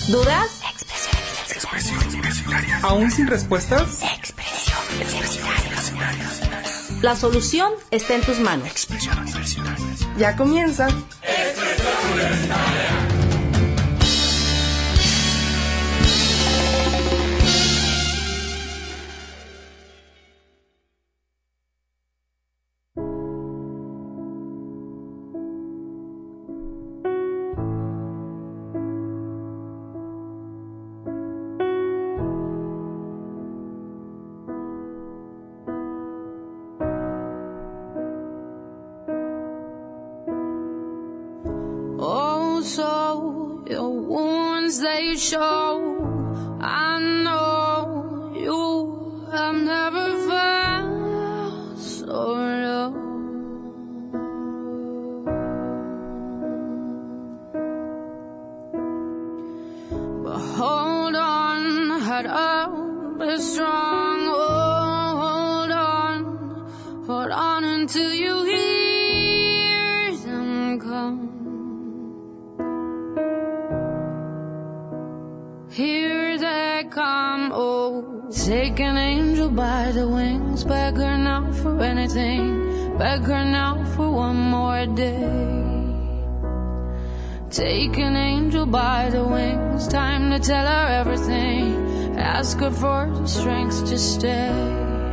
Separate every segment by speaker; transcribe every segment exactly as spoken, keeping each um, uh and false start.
Speaker 1: ¿Dudas?
Speaker 2: Expresión universitaria.
Speaker 3: ¿Aún sin respuestas?
Speaker 1: Expresión universitaria. La solución está en tus manos.
Speaker 2: Expresión universitaria.
Speaker 3: Ya comienza.
Speaker 4: Expresión universitaria.
Speaker 5: They show I know you have never felt so low. But hold on, head up, be strong. Oh, hold on, hold on until you hear them come. Here they come, oh. Take an angel by the wings. Beg her now for anything. Beg her now for one more day. Take an angel by the wings. Time to tell her everything. Ask her for the strength to stay.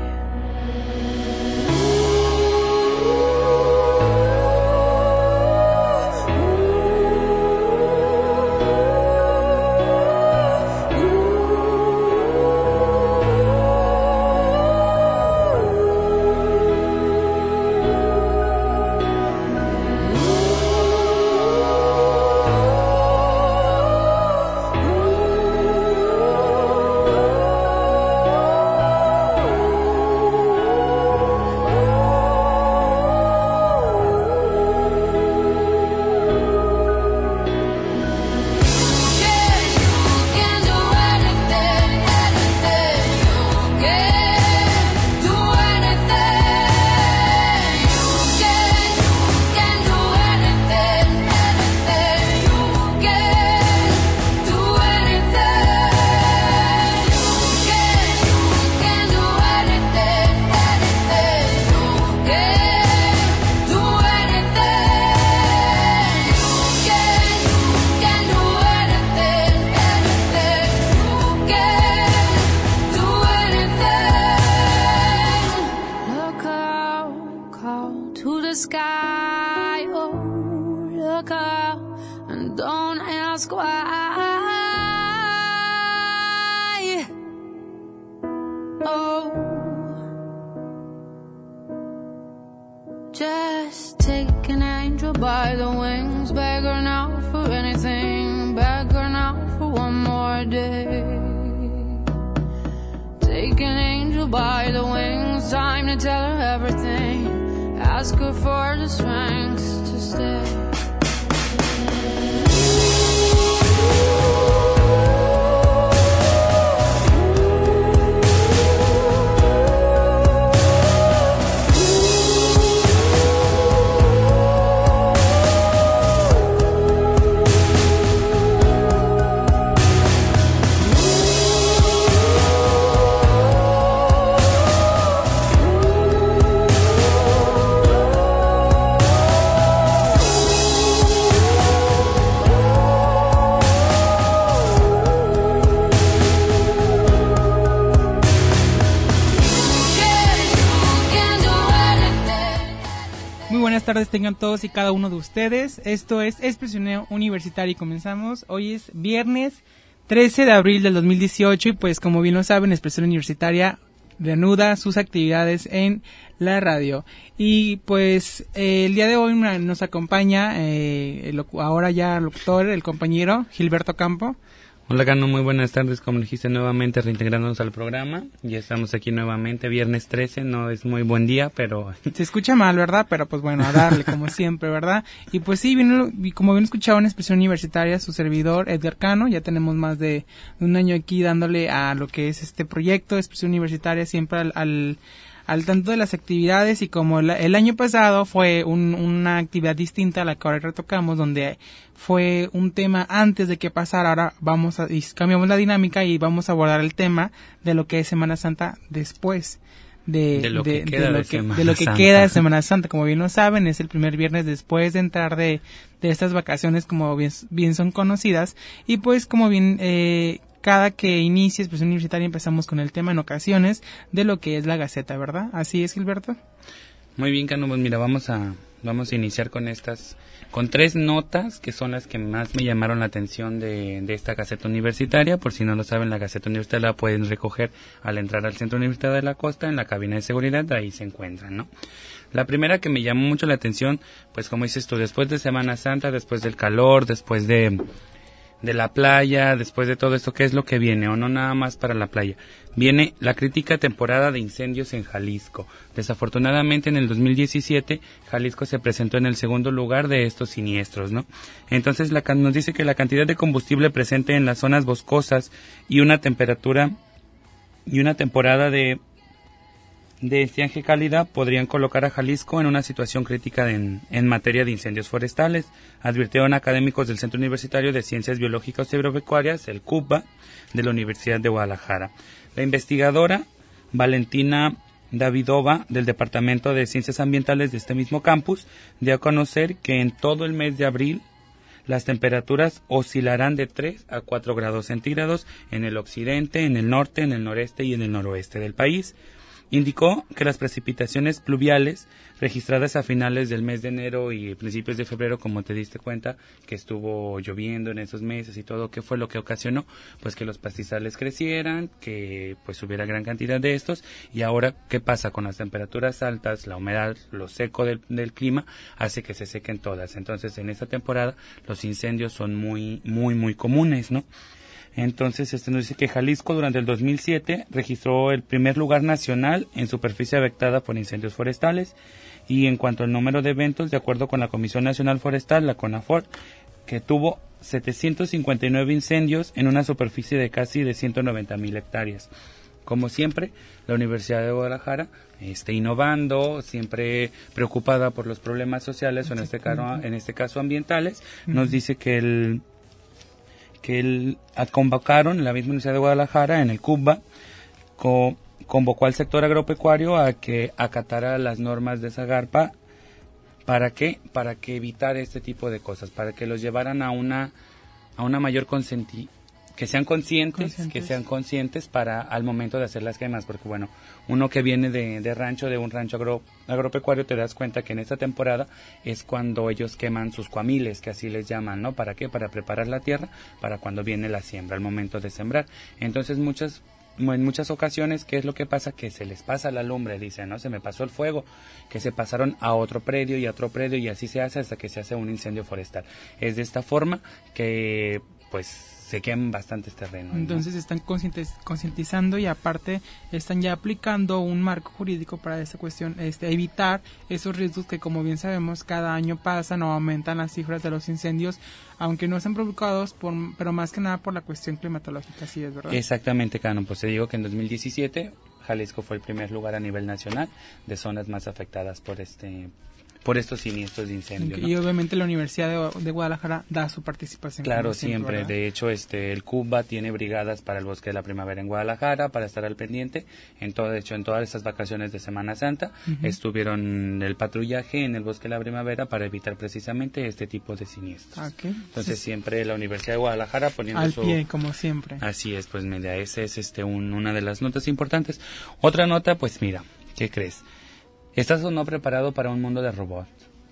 Speaker 3: Buenas tardes tengan todos y cada uno de ustedes. Esto es Expresión Universitaria y comenzamos. Hoy es viernes trece de abril del dos mil dieciocho y pues como bien lo saben, Expresión Universitaria reanuda sus actividades en la radio. Y pues eh, el día de hoy una, nos acompaña eh, el, ahora ya locutor, el compañero Gilberto Campo.
Speaker 6: Hola Cano, muy buenas tardes, como dijiste nuevamente reintegrándonos al programa, ya estamos aquí nuevamente, viernes trece, no es muy buen día, pero...
Speaker 3: Se escucha mal, ¿verdad? Pero pues bueno, a darle como siempre, ¿verdad? Y pues sí, bien, como bien escuchado en Expresión Universitaria, su servidor Edgar Cano, ya tenemos más de un año aquí dándole a lo que es este proyecto, Expresión Universitaria, siempre al... al al tanto de las actividades, y como la, el año pasado fue un, una actividad distinta a la que ahora retocamos, donde fue un tema antes de que pasara, ahora vamos a, y cambiamos la dinámica y vamos a abordar el tema de lo que es Semana Santa después. De,
Speaker 6: de lo
Speaker 3: de,
Speaker 6: que queda
Speaker 3: de, lo
Speaker 6: de,
Speaker 3: que,
Speaker 6: Semana
Speaker 3: de lo que
Speaker 6: Santa.
Speaker 3: queda de Semana Santa. Como bien lo saben, es el primer viernes después de entrar de, de estas vacaciones, como bien, bien son conocidas, y pues como bien eh, cada que inicie Expresión Universitaria empezamos con el tema en ocasiones de lo que es la Gaceta, ¿verdad? Así es, Gilberto.
Speaker 6: Muy bien, Cano, pues mira, vamos a vamos a iniciar con estas, con tres notas que son las que más me llamaron la atención de, de esta Gaceta Universitaria. Por si no lo saben, la Gaceta Universitaria la pueden recoger al entrar al Centro Universitario de la Costa, en la cabina de seguridad, ahí se encuentran, ¿no? La primera que me llamó mucho la atención, pues como dices tú, después de Semana Santa, después del calor, después de... de la playa, después de todo esto, ¿qué es lo que viene? O no nada más para la playa. Viene la crítica temporada de incendios en Jalisco. Desafortunadamente en el dos mil diecisiete, Jalisco se presentó en el segundo lugar de estos siniestros, ¿no? Entonces la, nos dice que la cantidad de combustible presente en las zonas boscosas y una temperatura y una temporada de de estiaje cálida podrían colocar a Jalisco en una situación crítica en, en materia de incendios forestales, advirtieron académicos del Centro Universitario de Ciencias Biológicas y Agropecuarias, el CUBA, de la Universidad de Guadalajara. La investigadora Valentina Davidova, del Departamento de Ciencias Ambientales de este mismo campus, dio a conocer que en todo el mes de abril las temperaturas oscilarán de tres a cuatro grados centígrados en el occidente, en el norte, en el noreste y en el noroeste del país. Indicó que las precipitaciones pluviales registradas a finales del mes de enero y principios de febrero, como te diste cuenta, que estuvo lloviendo en esos meses y todo, ¿qué fue lo que ocasionó? Pues que los pastizales crecieran, que pues hubiera gran cantidad de estos, y ahora, ¿qué pasa? Con las temperaturas altas, la humedad, lo seco del, del clima, hace que se sequen todas. Entonces, en esta temporada, los incendios son muy, muy, muy comunes, ¿no? Entonces, este nos dice que Jalisco durante el dos mil siete registró el primer lugar nacional en superficie afectada por incendios forestales, y en cuanto al número de eventos, de acuerdo con la Comisión Nacional Forestal, la CONAFOR, que tuvo setecientos cincuenta y nueve incendios en una superficie de casi de ciento noventa mil hectáreas. Como siempre, la Universidad de Guadalajara está innovando, siempre preocupada por los problemas sociales, o en este caso, en este caso ambientales. Nos dice que el que el, convocaron la misma Universidad de Guadalajara en el CUBA, co, convocó al sector agropecuario a que acatara las normas de Zagarpa. ¿Para qué? Para que evitar este tipo de cosas, para que los llevaran a una a una mayor consenti que sean conscientes, conscientes. que sean conscientes para al momento de hacer las quemas, porque bueno, uno que viene de, de rancho, de un rancho agro, agropecuario, te das cuenta que en esta temporada es cuando ellos queman sus cuamiles, que así les llaman, ¿no? ¿Para qué? Para preparar la tierra para cuando viene la siembra, al momento de sembrar. Entonces muchas en muchas ocasiones, ¿qué es lo que pasa? Que se les pasa la lumbre, dicen, ¿no? Se me pasó el fuego, que se pasaron a otro predio y a otro predio, y así se hace hasta que se hace un incendio forestal. Es de esta forma que, pues, se queman bastantes terrenos, ¿no?
Speaker 3: Entonces están concientizando, y aparte están ya aplicando un marco jurídico para esta cuestión, este, evitar esos riesgos que, como bien sabemos, cada año pasan o aumentan las cifras de los incendios, aunque no sean provocados, por, pero más que nada por la cuestión climatológica, así es, ¿verdad?
Speaker 6: Exactamente, Cano. Pues te digo que en dos mil diecisiete Jalisco fue el primer lugar a nivel nacional de zonas más afectadas por este por estos siniestros de incendio, ¿no?
Speaker 3: Y obviamente la Universidad de, de Guadalajara da su participación.
Speaker 6: Claro, siempre.
Speaker 3: siempre
Speaker 6: de hecho, este el CUBA tiene brigadas para el Bosque de la Primavera en Guadalajara, para estar al pendiente. En todo, de hecho, en todas estas vacaciones de Semana Santa, uh-huh. estuvieron el patrullaje en el Bosque de la Primavera para evitar precisamente este tipo de siniestros.
Speaker 3: Okay.
Speaker 6: Entonces,
Speaker 3: sí.
Speaker 6: siempre la Universidad de Guadalajara poniendo
Speaker 3: al
Speaker 6: su...
Speaker 3: pie, como siempre.
Speaker 6: Así es, pues mira, esa es este un, una de las notas importantes. Otra nota, pues mira, ¿qué crees? ¿Estás o no preparado para un mundo de robots?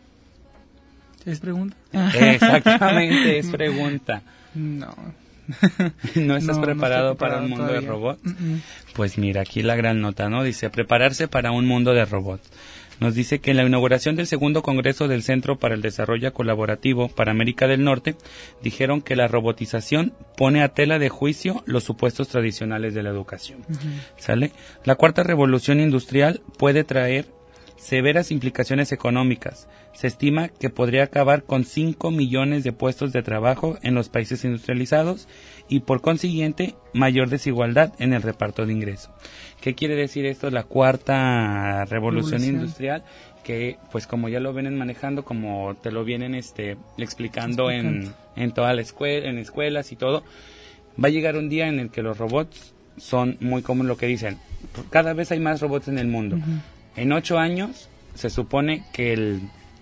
Speaker 3: ¿Es pregunta?
Speaker 6: Exactamente, es pregunta.
Speaker 3: No.
Speaker 6: ¿No estás
Speaker 3: no,
Speaker 6: preparado,
Speaker 3: no
Speaker 6: para un mundo
Speaker 3: todavía.
Speaker 6: de robots?
Speaker 3: Uh-uh.
Speaker 6: Pues mira, aquí la gran nota, ¿no? Dice, prepararse para un mundo de robots. Nos dice que en la inauguración del segundo congreso del Centro para el Desarrollo Colaborativo para América del Norte, dijeron que la robotización pone a tela de juicio los supuestos tradicionales de la educación. Uh-huh. ¿Sale? La cuarta revolución industrial puede traer severas implicaciones económicas. Se estima que podría acabar con cinco millones de puestos de trabajo en los países industrializados y por consiguiente mayor desigualdad en el reparto de ingresos. ¿Qué quiere decir esto? La cuarta revolución, revolución. industrial, que pues como ya lo vienen manejando, como te lo vienen este explicando en, en toda la escuela, en escuelas y todo, va a llegar un día en el que los robots son muy como lo que dicen, cada vez hay más robots en el mundo. Uh-huh. En ocho años se supone que el,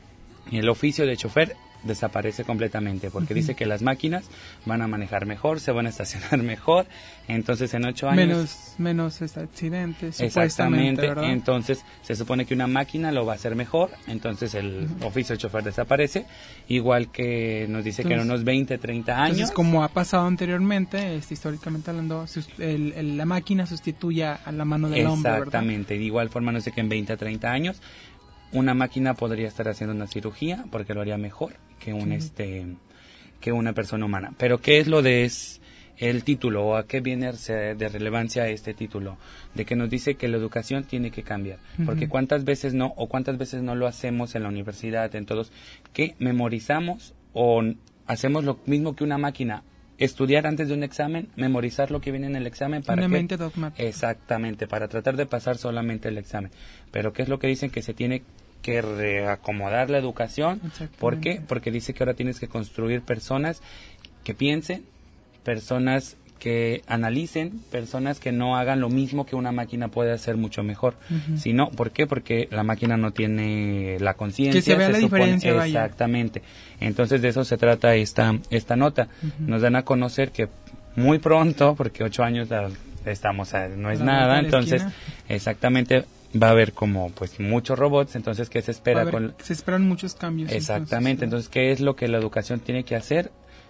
Speaker 6: el oficio de chofer desaparece completamente, porque uh-huh. dice que las máquinas van a manejar mejor, se van a estacionar mejor, entonces en ocho años...
Speaker 3: Menos, menos accidentes,
Speaker 6: exactamente,
Speaker 3: ¿verdad?
Speaker 6: Entonces se supone que una máquina lo va a hacer mejor, entonces el uh-huh. oficio de chofer desaparece, igual que nos dice entonces, que en unos veinte, treinta años...
Speaker 3: Entonces, como ha pasado anteriormente, este, históricamente hablando, el, el, la máquina sustituye a la mano del hombre, ¿verdad?
Speaker 6: Exactamente, de igual forma, no sé que en veinte a treinta años una máquina podría estar haciendo una cirugía porque lo haría mejor que un sí. este que una persona humana. Pero ¿qué es lo de es el título o a qué viene de relevancia este título? De que nos dice que la educación tiene que cambiar, uh-huh. porque cuántas veces no o cuántas veces no lo hacemos en la universidad, en todos, que memorizamos o hacemos lo mismo que una máquina. Estudiar antes de un examen, memorizar lo que viene en el examen para
Speaker 3: una
Speaker 6: que,
Speaker 3: mente dogmática.
Speaker 6: Exactamente, para tratar de pasar solamente el examen. Pero ¿qué es lo que dicen? Que se tiene que reacomodar la educación. ¿Por qué? Porque dice que ahora tienes que construir personas que piensen, personas que analicen, personas que no hagan lo mismo que una máquina puede hacer mucho mejor. Uh-huh. Si no, ¿por qué? Porque la máquina no tiene la conciencia.
Speaker 3: Que se vea se la supone, diferencia, vaya.
Speaker 6: Exactamente. Entonces de eso se trata esta esta nota. Uh-huh. Nos dan a conocer que muy pronto, porque ocho años estamos, a, no es la nada, entonces esquina. Exactamente va a haber como pues muchos robots, entonces ¿qué se espera?
Speaker 3: Haber,
Speaker 6: con
Speaker 3: se esperan muchos cambios.
Speaker 6: Exactamente, entonces, entonces ¿qué es lo que la educación tiene que hacer?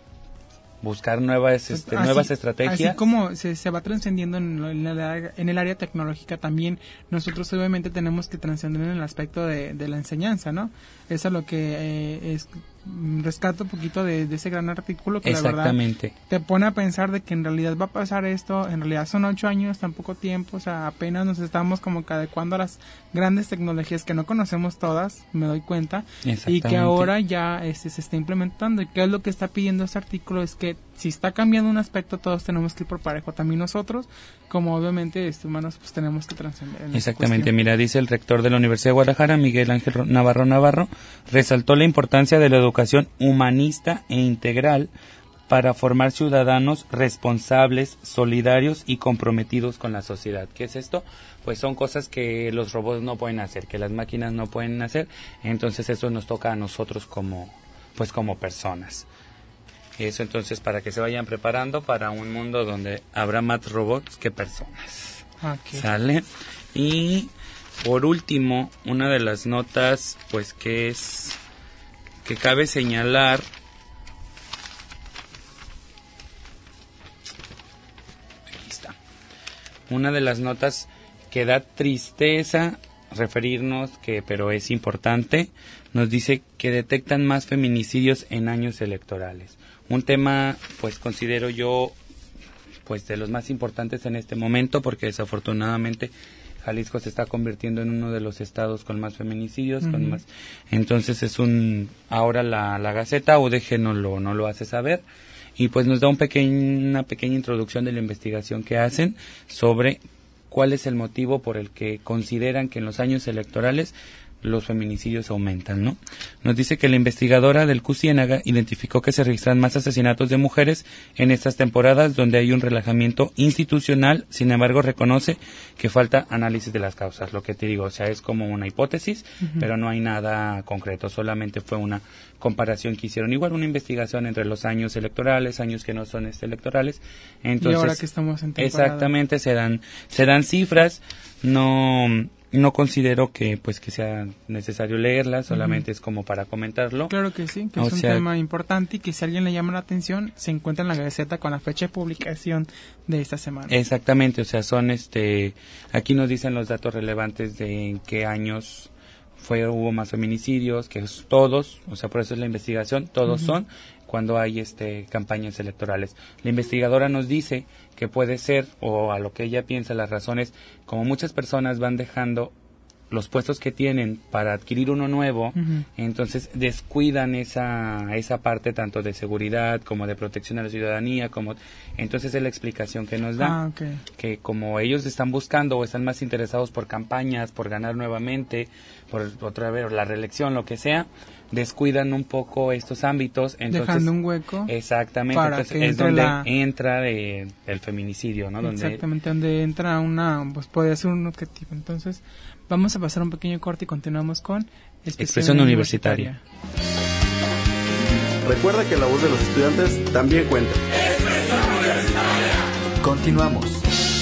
Speaker 6: Buscar nuevas este, así, nuevas estrategias.
Speaker 3: Así como se, se va trascendiendo en, en, el, en el área tecnológica, también nosotros obviamente tenemos que trascender en el aspecto de, de la enseñanza, ¿no? Eso es lo que eh, es, rescato un poquito de, de ese gran artículo que la verdad te pone a pensar de que en realidad va a pasar esto, en realidad son ocho años, tan poco tiempo, o sea, apenas nos estamos como que adecuando a las grandes tecnologías que no conocemos todas, me doy cuenta, y que ahora ya este, se está implementando. Y qué es lo que está pidiendo este artículo es que si está cambiando un aspecto, todos tenemos que ir por parejo, también nosotros, como obviamente este, humanos, pues tenemos que trascender.
Speaker 6: Exactamente, mira, dice el rector de la Universidad de Guadalajara, Miguel Ángel Navarro Navarro, resaltó la importancia de la educación humanista e integral para formar ciudadanos responsables, solidarios y comprometidos con la sociedad. ¿Qué es esto? Pues son cosas que los robots no pueden hacer, que las máquinas no pueden hacer, entonces eso nos toca a nosotros como, pues como personas. Eso entonces para que se vayan preparando para un mundo donde habrá más robots que personas.
Speaker 3: Okay.
Speaker 6: ¿Sale? Y por último, una de las notas pues que es que cabe señalar aquí está. Una de las notas que da tristeza referirnos que pero es importante, nos dice que detectan más feminicidios en años electorales. Un tema, pues considero yo, pues de los más importantes en este momento, porque desafortunadamente Jalisco se está convirtiendo en uno de los estados con más feminicidios, uh-huh. con más. Entonces es un, ahora la, la Gaceta U D G no lo, no lo hace saber y pues nos da un pequeño, una pequeña introducción de la investigación que hacen sobre cuál es el motivo por el que consideran que en los años electorales los feminicidios aumentan, ¿no? Nos dice que la investigadora del Q Ciénaga identificó que se registran más asesinatos de mujeres en estas temporadas donde hay un relajamiento institucional, sin embargo reconoce que falta análisis de las causas, lo que te digo, o sea, es como una hipótesis, uh-huh. pero no hay nada concreto, solamente fue una comparación que hicieron, igual una investigación entre los años electorales, años que no son este electorales, entonces,
Speaker 3: y ahora que estamos en temporada.
Speaker 6: Exactamente, se dan, se dan cifras, no... No considero que pues que sea necesario leerla, solamente uh-huh. es como para comentarlo.
Speaker 3: Claro que sí, que
Speaker 6: o
Speaker 3: es un
Speaker 6: sea,
Speaker 3: tema importante y que si a alguien le llama la atención, se encuentra en la Gaceta con la fecha de publicación de esta semana.
Speaker 6: Exactamente, o sea, son este, aquí nos dicen los datos relevantes de en qué años fue hubo más feminicidios, que es todos, o sea, por eso es la investigación, todos uh-huh. son cuando hay este campañas electorales. La investigadora nos dice que puede ser, o a lo que ella piensa, las razones, como muchas personas van dejando los puestos que tienen para adquirir uno nuevo, uh-huh. entonces descuidan esa esa parte tanto de seguridad como de protección a la ciudadanía, como entonces es la explicación que nos da,
Speaker 3: ah, okay.
Speaker 6: que como ellos están buscando o están más interesados por campañas, por ganar nuevamente, por otra vez la reelección, lo que sea, descuidan un poco estos ámbitos, entonces
Speaker 3: dejando un hueco
Speaker 6: exactamente
Speaker 3: para
Speaker 6: entonces
Speaker 3: que
Speaker 6: es donde
Speaker 3: la...
Speaker 6: entra de, el feminicidio, ¿no?
Speaker 3: Exactamente, donde, donde entra una, pues puede ser un objetivo. Entonces vamos a pasar un pequeño corte y continuamos con
Speaker 6: Expresión, Expresión Universitaria.
Speaker 7: Universitaria. Recuerda que la voz de los estudiantes también cuenta.
Speaker 2: Expresión Universitaria.
Speaker 7: Continuamos.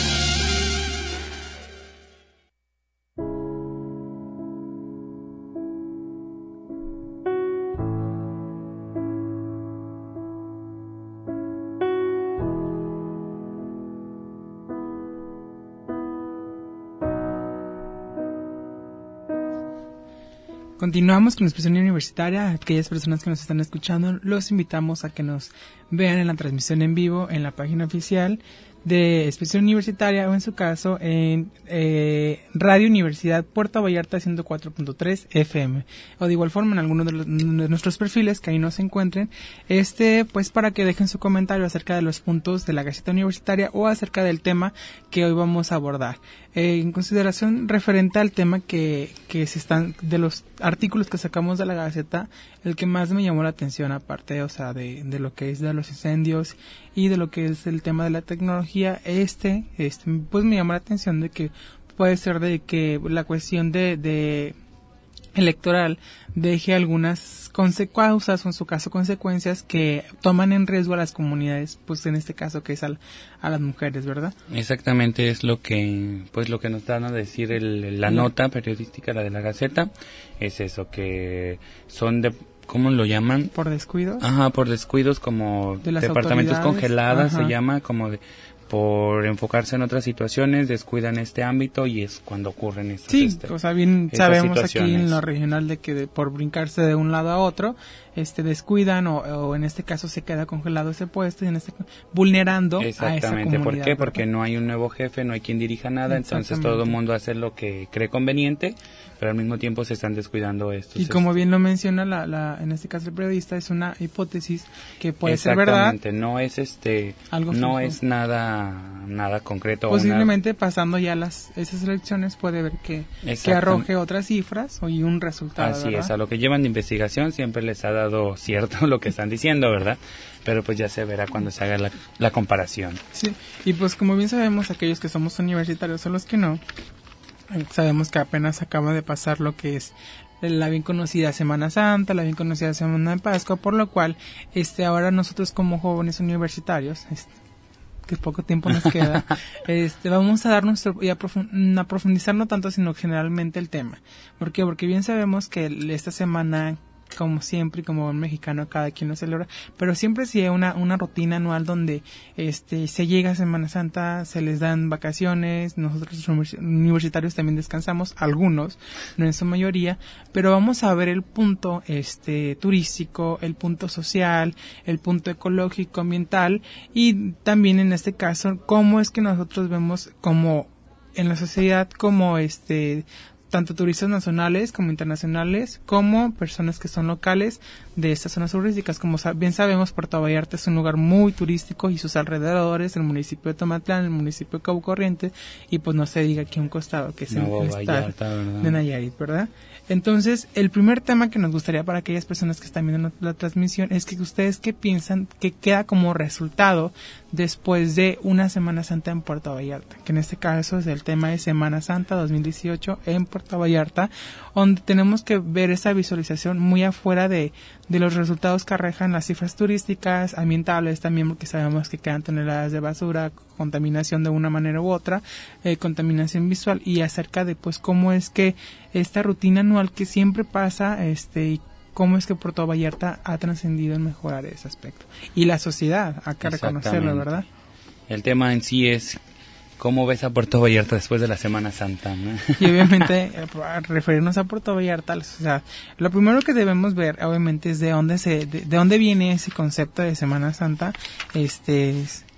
Speaker 3: Continuamos con la Expresión Universitaria. Aquellas personas que nos están escuchando, los invitamos a que nos vean en la transmisión en vivo en la página oficial de Expresión Universitaria o en su caso en eh, Radio Universidad Puerto Vallarta ciento cuatro punto tres F M o de igual forma en alguno de, los, de nuestros perfiles que ahí nos encuentren, este pues para que dejen su comentario acerca de los puntos de la Gaceta Universitaria o acerca del tema que hoy vamos a abordar. Eh, en consideración referente al tema que, que se están, de los artículos que sacamos de la Gaceta, el que más me llamó la atención, aparte, o sea, de, de lo que es de los incendios y de lo que es el tema de la tecnología, este, este, pues me llamó la atención de que puede ser de que la cuestión de, de electoral deje algunas consecuencias o en su caso consecuencias que toman en riesgo a las comunidades, pues en este caso que es al, a las mujeres, ¿verdad?
Speaker 6: Exactamente, es lo que pues lo que nos dan a decir el, la nota periodística, la de la Gaceta, es eso, que son de, ¿cómo lo llaman?
Speaker 3: Por descuidos.
Speaker 6: Ajá, por descuidos, como
Speaker 3: de las
Speaker 6: departamentos congeladas,
Speaker 3: ajá.
Speaker 6: se llama, como de por enfocarse en otras situaciones, descuidan este ámbito y es cuando ocurren estas
Speaker 3: sí,
Speaker 6: este,
Speaker 3: o sea, bien sabemos aquí en lo regional de que de, por brincarse de un lado a otro, este descuidan o, o en este caso se queda congelado ese puesto y en este vulnerando a esa comunidad.
Speaker 6: Exactamente, ¿por qué?
Speaker 3: ¿verdad?
Speaker 6: Porque no hay un nuevo jefe, no hay quien dirija nada, entonces todo el mundo hace lo que cree conveniente, pero al mismo tiempo se están descuidando estos.
Speaker 3: Y como bien lo menciona la, la en este caso el periodista, es una hipótesis que puede ser verdad.
Speaker 6: Exactamente, no es este
Speaker 3: algo
Speaker 6: no
Speaker 3: fijo.
Speaker 6: es nada nada concreto.
Speaker 3: Posiblemente
Speaker 6: una...
Speaker 3: pasando ya las esas elecciones puede ver que, que arroje otras cifras y un resultado.
Speaker 6: Así
Speaker 3: ¿verdad?
Speaker 6: es, a lo que llevan de investigación siempre les ha dado cierto lo que están diciendo, ¿verdad? Pero pues ya se verá cuando se haga la, la comparación.
Speaker 3: Sí, y pues como bien sabemos, aquellos que somos universitarios o los que no, sabemos que apenas acaba de pasar lo que es la bien conocida Semana Santa, la bien conocida Semana de Pascua, por lo cual este ahora nosotros como jóvenes universitarios, este, que poco tiempo nos queda, este vamos a dar nuestro y a, profund, a profundizar no tanto sino generalmente el tema. ¿Por qué? Porque bien sabemos que esta semana, como siempre, como buen mexicano, cada quien lo celebra, pero siempre sí hay una, una rutina anual donde este se llega a Semana Santa, se les dan vacaciones, nosotros los universitarios también descansamos, algunos, no en su mayoría, pero vamos a ver el punto este turístico, el punto social, el punto ecológico, ambiental, y también en este caso, cómo es que nosotros vemos como en la sociedad, como este tanto turistas nacionales como internacionales, como personas que son locales de estas zonas turísticas. Como bien sabemos, Puerto Vallarta es un lugar muy turístico y sus alrededores, el municipio de Tomatlán, el municipio de Cabo Corriente, y pues no se diga aquí un costado, que es
Speaker 6: Nuevo
Speaker 3: el estado
Speaker 6: Vallarta,
Speaker 3: de Nayarit, ¿verdad? Entonces, el primer tema que nos gustaría para aquellas personas que están viendo la transmisión es que ustedes qué piensan que queda como resultado después de una Semana Santa en Puerto Vallarta, que en este caso es el tema de Semana Santa dos mil dieciocho en Puerto Vallarta, donde tenemos que ver esa visualización muy afuera de, de los resultados que arrojan las cifras turísticas, ambientales también, porque sabemos que quedan toneladas de basura, contaminación de una manera u otra, eh, contaminación visual, y acerca de pues cómo es que esta rutina anual que siempre pasa, este, y cómo es que Puerto Vallarta ha trascendido en mejorar ese aspecto. Y la sociedad, hay que reconocerlo, ¿verdad?
Speaker 6: El tema en sí es cómo ves a Puerto Vallarta después de la Semana Santa, ¿no?
Speaker 3: Y obviamente, al referirnos a Puerto Vallarta, o sea, lo primero que debemos ver, obviamente, es de dónde se, de, de dónde viene ese concepto de Semana Santa, este, es,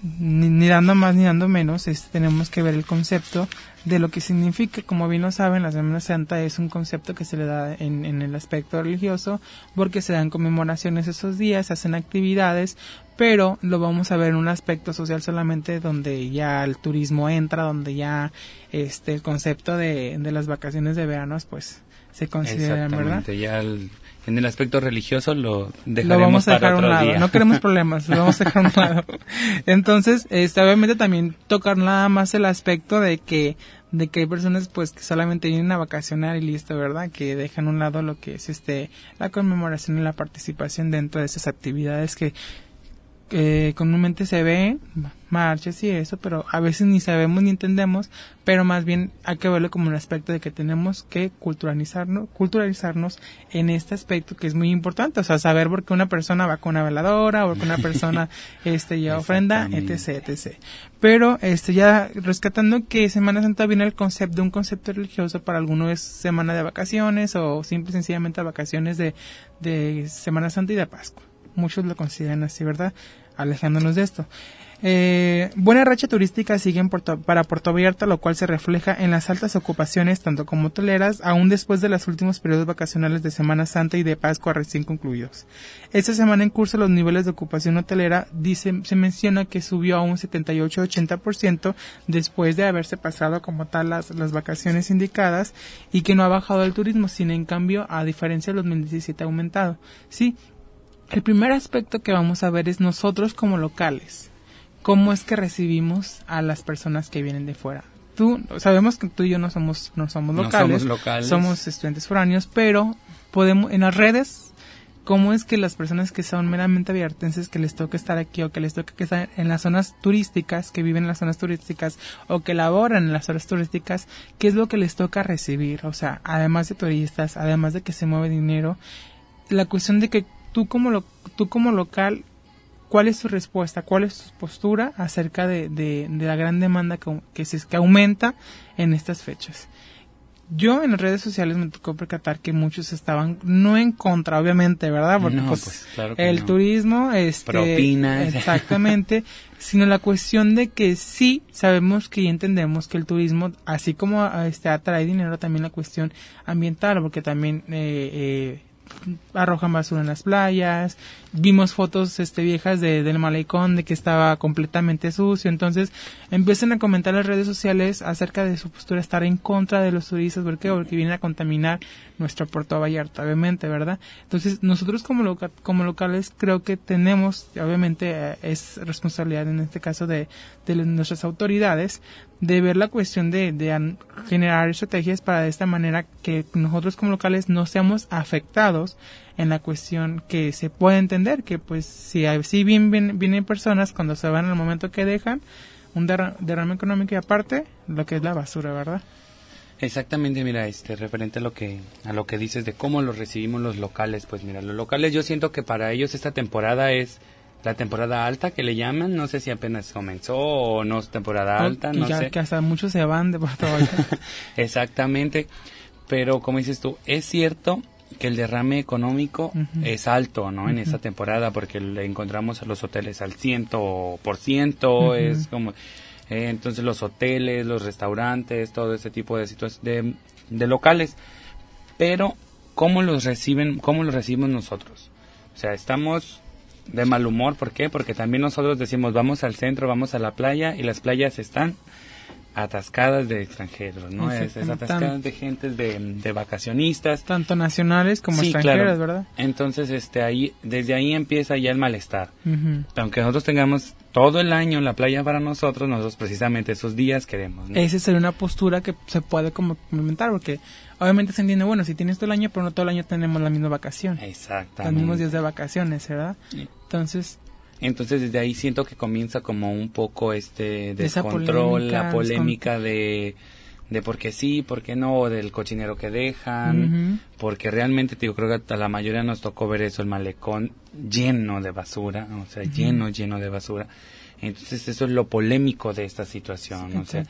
Speaker 3: ni, ni dando más ni dando menos, es, tenemos que ver el concepto de lo que significa. Como bien lo saben, la Semana Santa es un concepto que se le da en, en el aspecto religioso, porque se dan conmemoraciones esos días, se hacen actividades, pero lo vamos a ver en un aspecto social solamente, donde ya el turismo entra, donde ya este el concepto de, de las vacaciones de verano pues se considera, ¿verdad?
Speaker 6: Ya el, en el aspecto religioso lo dejaremos
Speaker 3: lo vamos a dejar
Speaker 6: para
Speaker 3: a un
Speaker 6: otro
Speaker 3: lado.
Speaker 6: día.
Speaker 3: No queremos problemas, lo vamos a dejar a un lado. Entonces, este, obviamente también tocar nada más el aspecto de que de que hay personas pues que solamente vienen a vacacionar y listo, ¿verdad? Que dejan a un lado lo que es este la conmemoración y la participación dentro de esas actividades que que comúnmente se ven, marchas y eso, pero a veces ni sabemos ni entendemos, pero más bien hay que verlo como un aspecto de que tenemos que culturalizarnos, culturalizarnos en este aspecto que es muy importante, o sea, saber por qué una persona va con una veladora, o por qué una persona este lleva ofrenda, etc, etc. Pero este ya rescatando que Semana Santa viene el concepto de un concepto religioso, para algunos es semana de vacaciones o simple y sencillamente vacaciones de, de Semana Santa y de Pascua. Muchos lo consideran así, ¿verdad? Alejándonos de esto. Eh, buena racha turística sigue en Puerto, para Puerto Vallarta, lo cual se refleja en las altas ocupaciones, tanto como hoteleras, aún después de los últimos periodos vacacionales de Semana Santa y de Pascua recién concluidos. Esta semana en curso los niveles de ocupación hotelera dice, se menciona que subió a un setenta y ocho a ochenta por ciento después de haberse pasado como tal las, las vacaciones indicadas, y que no ha bajado el turismo, sino en cambio, a diferencia de dos mil diecisiete, ha aumentado. Sí. El primer aspecto que vamos a ver es nosotros como locales, cómo es que recibimos a las personas que vienen de fuera. Tú, sabemos que tú y yo no somos, no somos locales,
Speaker 6: no somos locales,
Speaker 3: somos estudiantes foráneos, pero podemos, en las redes, cómo es que las personas que son meramente vallartenses, que les toca estar aquí o que les toca que estar en las zonas turísticas, que viven en las zonas turísticas o que laboran en las zonas turísticas, qué es lo que les toca recibir, o sea, además de turistas, además de que se mueve dinero, la cuestión de que Tú como, lo, tú como local, ¿cuál es tu respuesta? ¿Cuál es tu postura acerca de, de, de la gran demanda que, que, se, que aumenta en estas fechas? Yo en las redes sociales me tocó percatar que muchos estaban no en contra, obviamente, ¿verdad? Porque
Speaker 6: no,
Speaker 3: pues,
Speaker 6: pues claro que
Speaker 3: el
Speaker 6: no.
Speaker 3: turismo, este,
Speaker 6: propina,
Speaker 3: exactamente, sino la cuestión de que sí sabemos que y entendemos que el turismo, así como este atrae dinero, también la cuestión ambiental, porque también eh, eh, arrojan basura en las playas, vimos fotos este viejas de, del malecón de que estaba completamente sucio, entonces empiezan a comentar en las redes sociales acerca de su postura, estar en contra de los turistas, ¿por qué? Porque vienen a contaminar nuestro Puerto Vallarta, obviamente, ¿verdad? Entonces nosotros como, loca, como locales creo que tenemos, obviamente eh, es responsabilidad en este caso de, de nuestras autoridades, de ver la cuestión de, de generar estrategias para de esta manera que nosotros como locales no seamos afectados en la cuestión que se puede entender que pues si, si bien, bien vienen personas cuando se van al momento que dejan un derra- derrame económico y aparte lo que es la basura, ¿verdad?
Speaker 6: Exactamente, mira, este referente a lo que a lo que dices de cómo lo recibimos los locales, pues mira, los locales yo siento que para ellos esta temporada es la temporada alta que le llaman, no sé si apenas comenzó o no es temporada alta,
Speaker 3: y
Speaker 6: no
Speaker 3: ya
Speaker 6: sé.
Speaker 3: Que hasta muchos se van de Puerto Vallarta.
Speaker 6: Exactamente, pero como dices tú, es cierto que el derrame económico uh-huh. es alto, ¿no? Uh-huh. En esta temporada, porque le encontramos a los hoteles al ciento por ciento, uh-huh. es como, eh, entonces los hoteles, los restaurantes, todo ese tipo de situaciones, de, de locales, pero ¿cómo los reciben, cómo los recibimos nosotros? O sea, estamos de mal humor, ¿por qué? Porque también nosotros decimos, vamos al centro, vamos a la playa, y las playas están atascadas de extranjeros, ¿no? Es, es atascadas de gente, de, de vacacionistas.
Speaker 3: Tanto nacionales como
Speaker 6: sí,
Speaker 3: extranjeras,
Speaker 6: claro.
Speaker 3: ¿verdad?
Speaker 6: Entonces, este, ahí, desde ahí empieza ya el malestar.
Speaker 3: Uh-huh.
Speaker 6: Aunque nosotros tengamos todo el año la playa para nosotros, nosotros precisamente esos días queremos, ¿no?
Speaker 3: Esa sería una postura que se puede como complementar, porque obviamente se entiende, bueno, si tienes todo el año, pero no todo el año tenemos la misma vacación.
Speaker 6: Exactamente.
Speaker 3: Los mismos días de vacaciones, ¿verdad? Sí. Entonces...
Speaker 6: Entonces desde ahí siento que comienza como un poco este descontrol,
Speaker 3: polémica,
Speaker 6: la polémica descont- de, de por qué sí, por qué no, del cochinero que dejan, uh-huh. porque realmente te digo, creo que a la mayoría nos tocó ver eso, el malecón lleno de basura, o sea, uh-huh. lleno, lleno de basura. Entonces eso es lo polémico de esta situación, sí, o sea,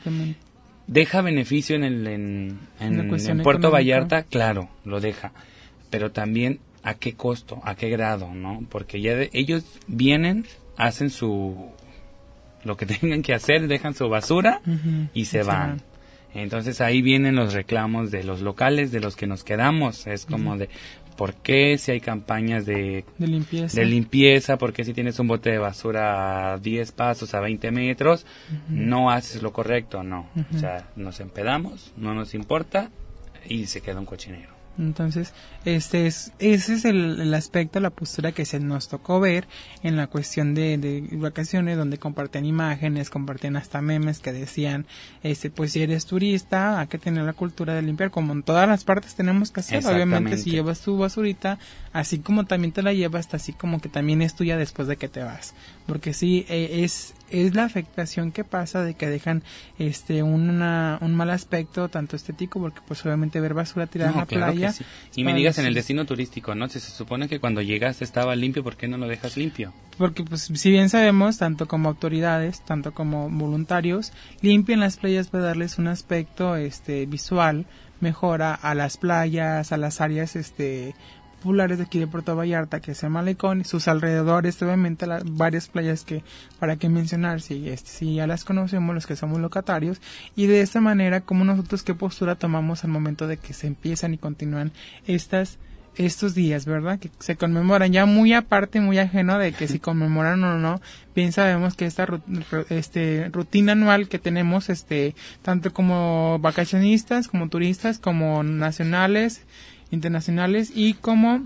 Speaker 6: deja beneficio en el en, en, en Puerto económica. Vallarta, claro, lo deja, pero también ¿a qué costo? ¿A qué grado? ¿No? Porque ya de, ellos vienen, hacen su lo que tengan que hacer, dejan su basura uh-huh. y se van. Entonces ahí vienen los reclamos de los locales, de los que nos quedamos. Es como uh-huh. de, ¿por qué si hay campañas de,
Speaker 3: de limpieza?
Speaker 6: De limpieza, ¿por qué si tienes un bote de basura a diez pasos, a veinte metros, uh-huh. no haces lo correcto? No. Uh-huh. O sea, nos empedamos, no nos importa y se queda un cochinero.
Speaker 3: Entonces, este es, ese es el, el aspecto, la postura que se nos tocó ver en la cuestión de, de vacaciones, donde compartían imágenes, compartían hasta memes que decían, este, pues si eres turista, hay que tener la cultura de limpiar, como en todas las partes tenemos que hacer. Obviamente, si llevas tu basurita, así como también te la llevas, así como que también es tuya después de que te vas, porque sí, eh, es es la afectación que pasa de que dejan este una, un mal aspecto tanto estético, porque pues obviamente ver basura tirada no, en la
Speaker 6: claro
Speaker 3: playa.
Speaker 6: Sí. Y me digas en el destino turístico, ¿no? Si se supone que cuando llegaste estaba limpio, ¿por qué no lo dejas limpio?
Speaker 3: Porque pues si bien sabemos, tanto como autoridades, tanto como voluntarios, limpian las playas para darles un aspecto este visual mejora a las playas, a las áreas este populares de aquí de Puerto Vallarta, que es el Malecón y sus alrededores, obviamente las varias playas que, para qué mencionar, si, este, si ya las conocemos los que somos locatarios, y de esta manera, como nosotros qué postura tomamos al momento de que se empiezan y continúan estas estos días, ¿verdad? Que se conmemoran, ya muy aparte, muy ajeno de que si conmemoran o no, bien sabemos que esta este rutina anual que tenemos, este tanto como vacacionistas, como turistas, como nacionales, internacionales y como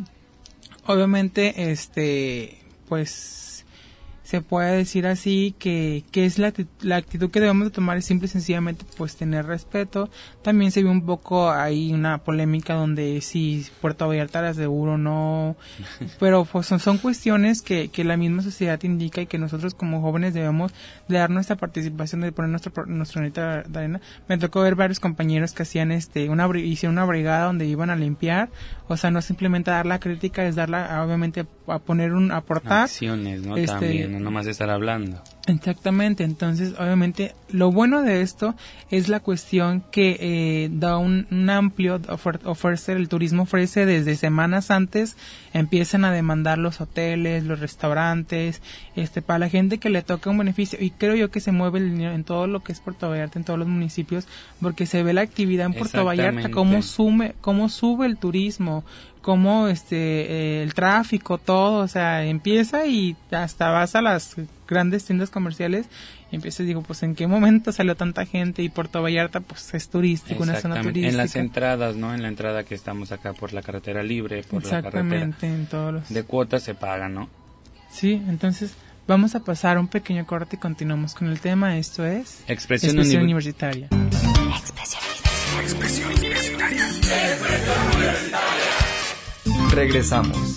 Speaker 3: obviamente este pues se puede decir así que, que es la, la actitud que debemos de tomar es simple y sencillamente pues tener respeto. También se vio un poco ahí una polémica donde si Puerto Vallarta era seguro o no, pero pues son, son cuestiones que, que la misma sociedad indica y que nosotros como jóvenes debemos de dar nuestra participación, de poner nuestro nuestro granito de arena. Me tocó ver varios compañeros que hacían este una hicieron una brigada donde iban a limpiar, o sea, no simplemente dar la crítica, es darla obviamente a poner un aportar
Speaker 6: acciones, ¿no?
Speaker 3: Este,
Speaker 6: También no más estar hablando.
Speaker 3: Exactamente, entonces obviamente lo bueno de esto es la cuestión que eh, da un, un amplio ofer- ofrece, el turismo ofrece desde semanas antes, empiezan a demandar los hoteles, los restaurantes, este para la gente que le toca un beneficio, y creo yo que se mueve el dinero en todo lo que es Puerto Vallarta, en todos los municipios, porque se ve la actividad en Puerto Vallarta, cómo sume, cómo sube el turismo, como este eh, el tráfico, todo, o sea, empieza y hasta vas a las grandes tiendas comerciales y empiezas, digo, pues en qué momento salió tanta gente, y Puerto Vallarta pues es turístico, una zona turística.
Speaker 6: En las entradas, ¿no? En la entrada que estamos acá por la carretera libre, por la carretera
Speaker 3: Exactamente, en todos los...
Speaker 6: de cuotas se pagan, ¿no?
Speaker 3: Sí, entonces vamos a pasar un pequeño corte y continuamos con el tema. Esto es
Speaker 6: Expresión,
Speaker 3: Expresión
Speaker 6: Univ-
Speaker 3: Universitaria.
Speaker 2: Expresión Universitaria. Expresión Universitaria. Expresión Universitaria.
Speaker 8: Regresamos.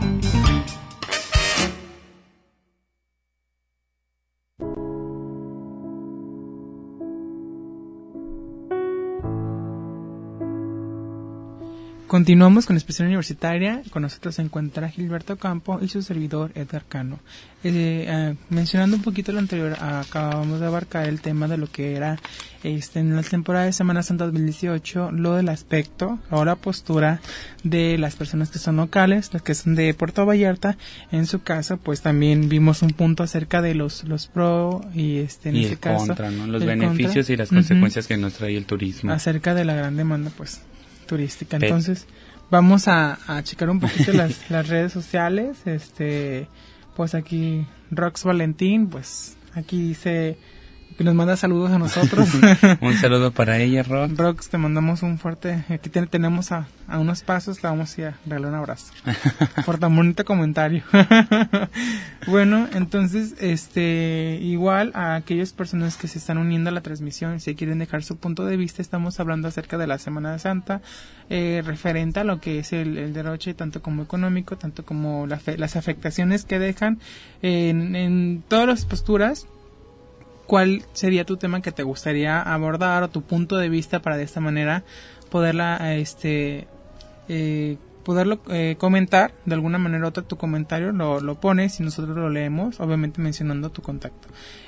Speaker 3: Continuamos con Expresión Universitaria. Con nosotros se encuentra Gilberto Campo y su servidor Edgar Cano. Eh, eh, mencionando un poquito lo anterior, acabamos de abarcar el tema de lo que era este en la temporada de Semana Santa dos mil dieciocho, lo del aspecto o la postura de las personas que son locales, las que son de Puerto Vallarta. En su caso, pues también vimos un punto acerca de los los pro y este en
Speaker 6: y
Speaker 3: ese
Speaker 6: el
Speaker 3: caso
Speaker 6: contra, ¿no? Los
Speaker 3: el
Speaker 6: beneficios
Speaker 3: contra.
Speaker 6: y las
Speaker 3: Uh-huh.
Speaker 6: consecuencias que nos trae el turismo.
Speaker 3: Acerca de la gran demanda, pues turística. Entonces vamos a, a checar un poquito las, las redes sociales. Este pues aquí Rox Valentín, pues aquí dice que nos manda saludos a nosotros.
Speaker 6: Un saludo para ella, Rox.
Speaker 3: Rox, te mandamos un fuerte, aquí te, tenemos a, a unos pasos, te vamos a ir a regalar un abrazo por tan bonito comentario. Bueno, entonces este igual a aquellas personas que se están uniendo a la transmisión, si quieren dejar su punto de vista, estamos hablando acerca de la Semana Santa, eh, referente a lo que es el, el derroche, tanto como económico, tanto como la fe, las afectaciones que dejan en, en todas las posturas. ¿Cuál sería tu tema que te gustaría abordar o tu punto de vista para de esta manera poderla, este, eh, poderlo eh, comentar de alguna manera u otra? Tu comentario lo, lo pones y nosotros lo leemos, obviamente mencionando tu contacto.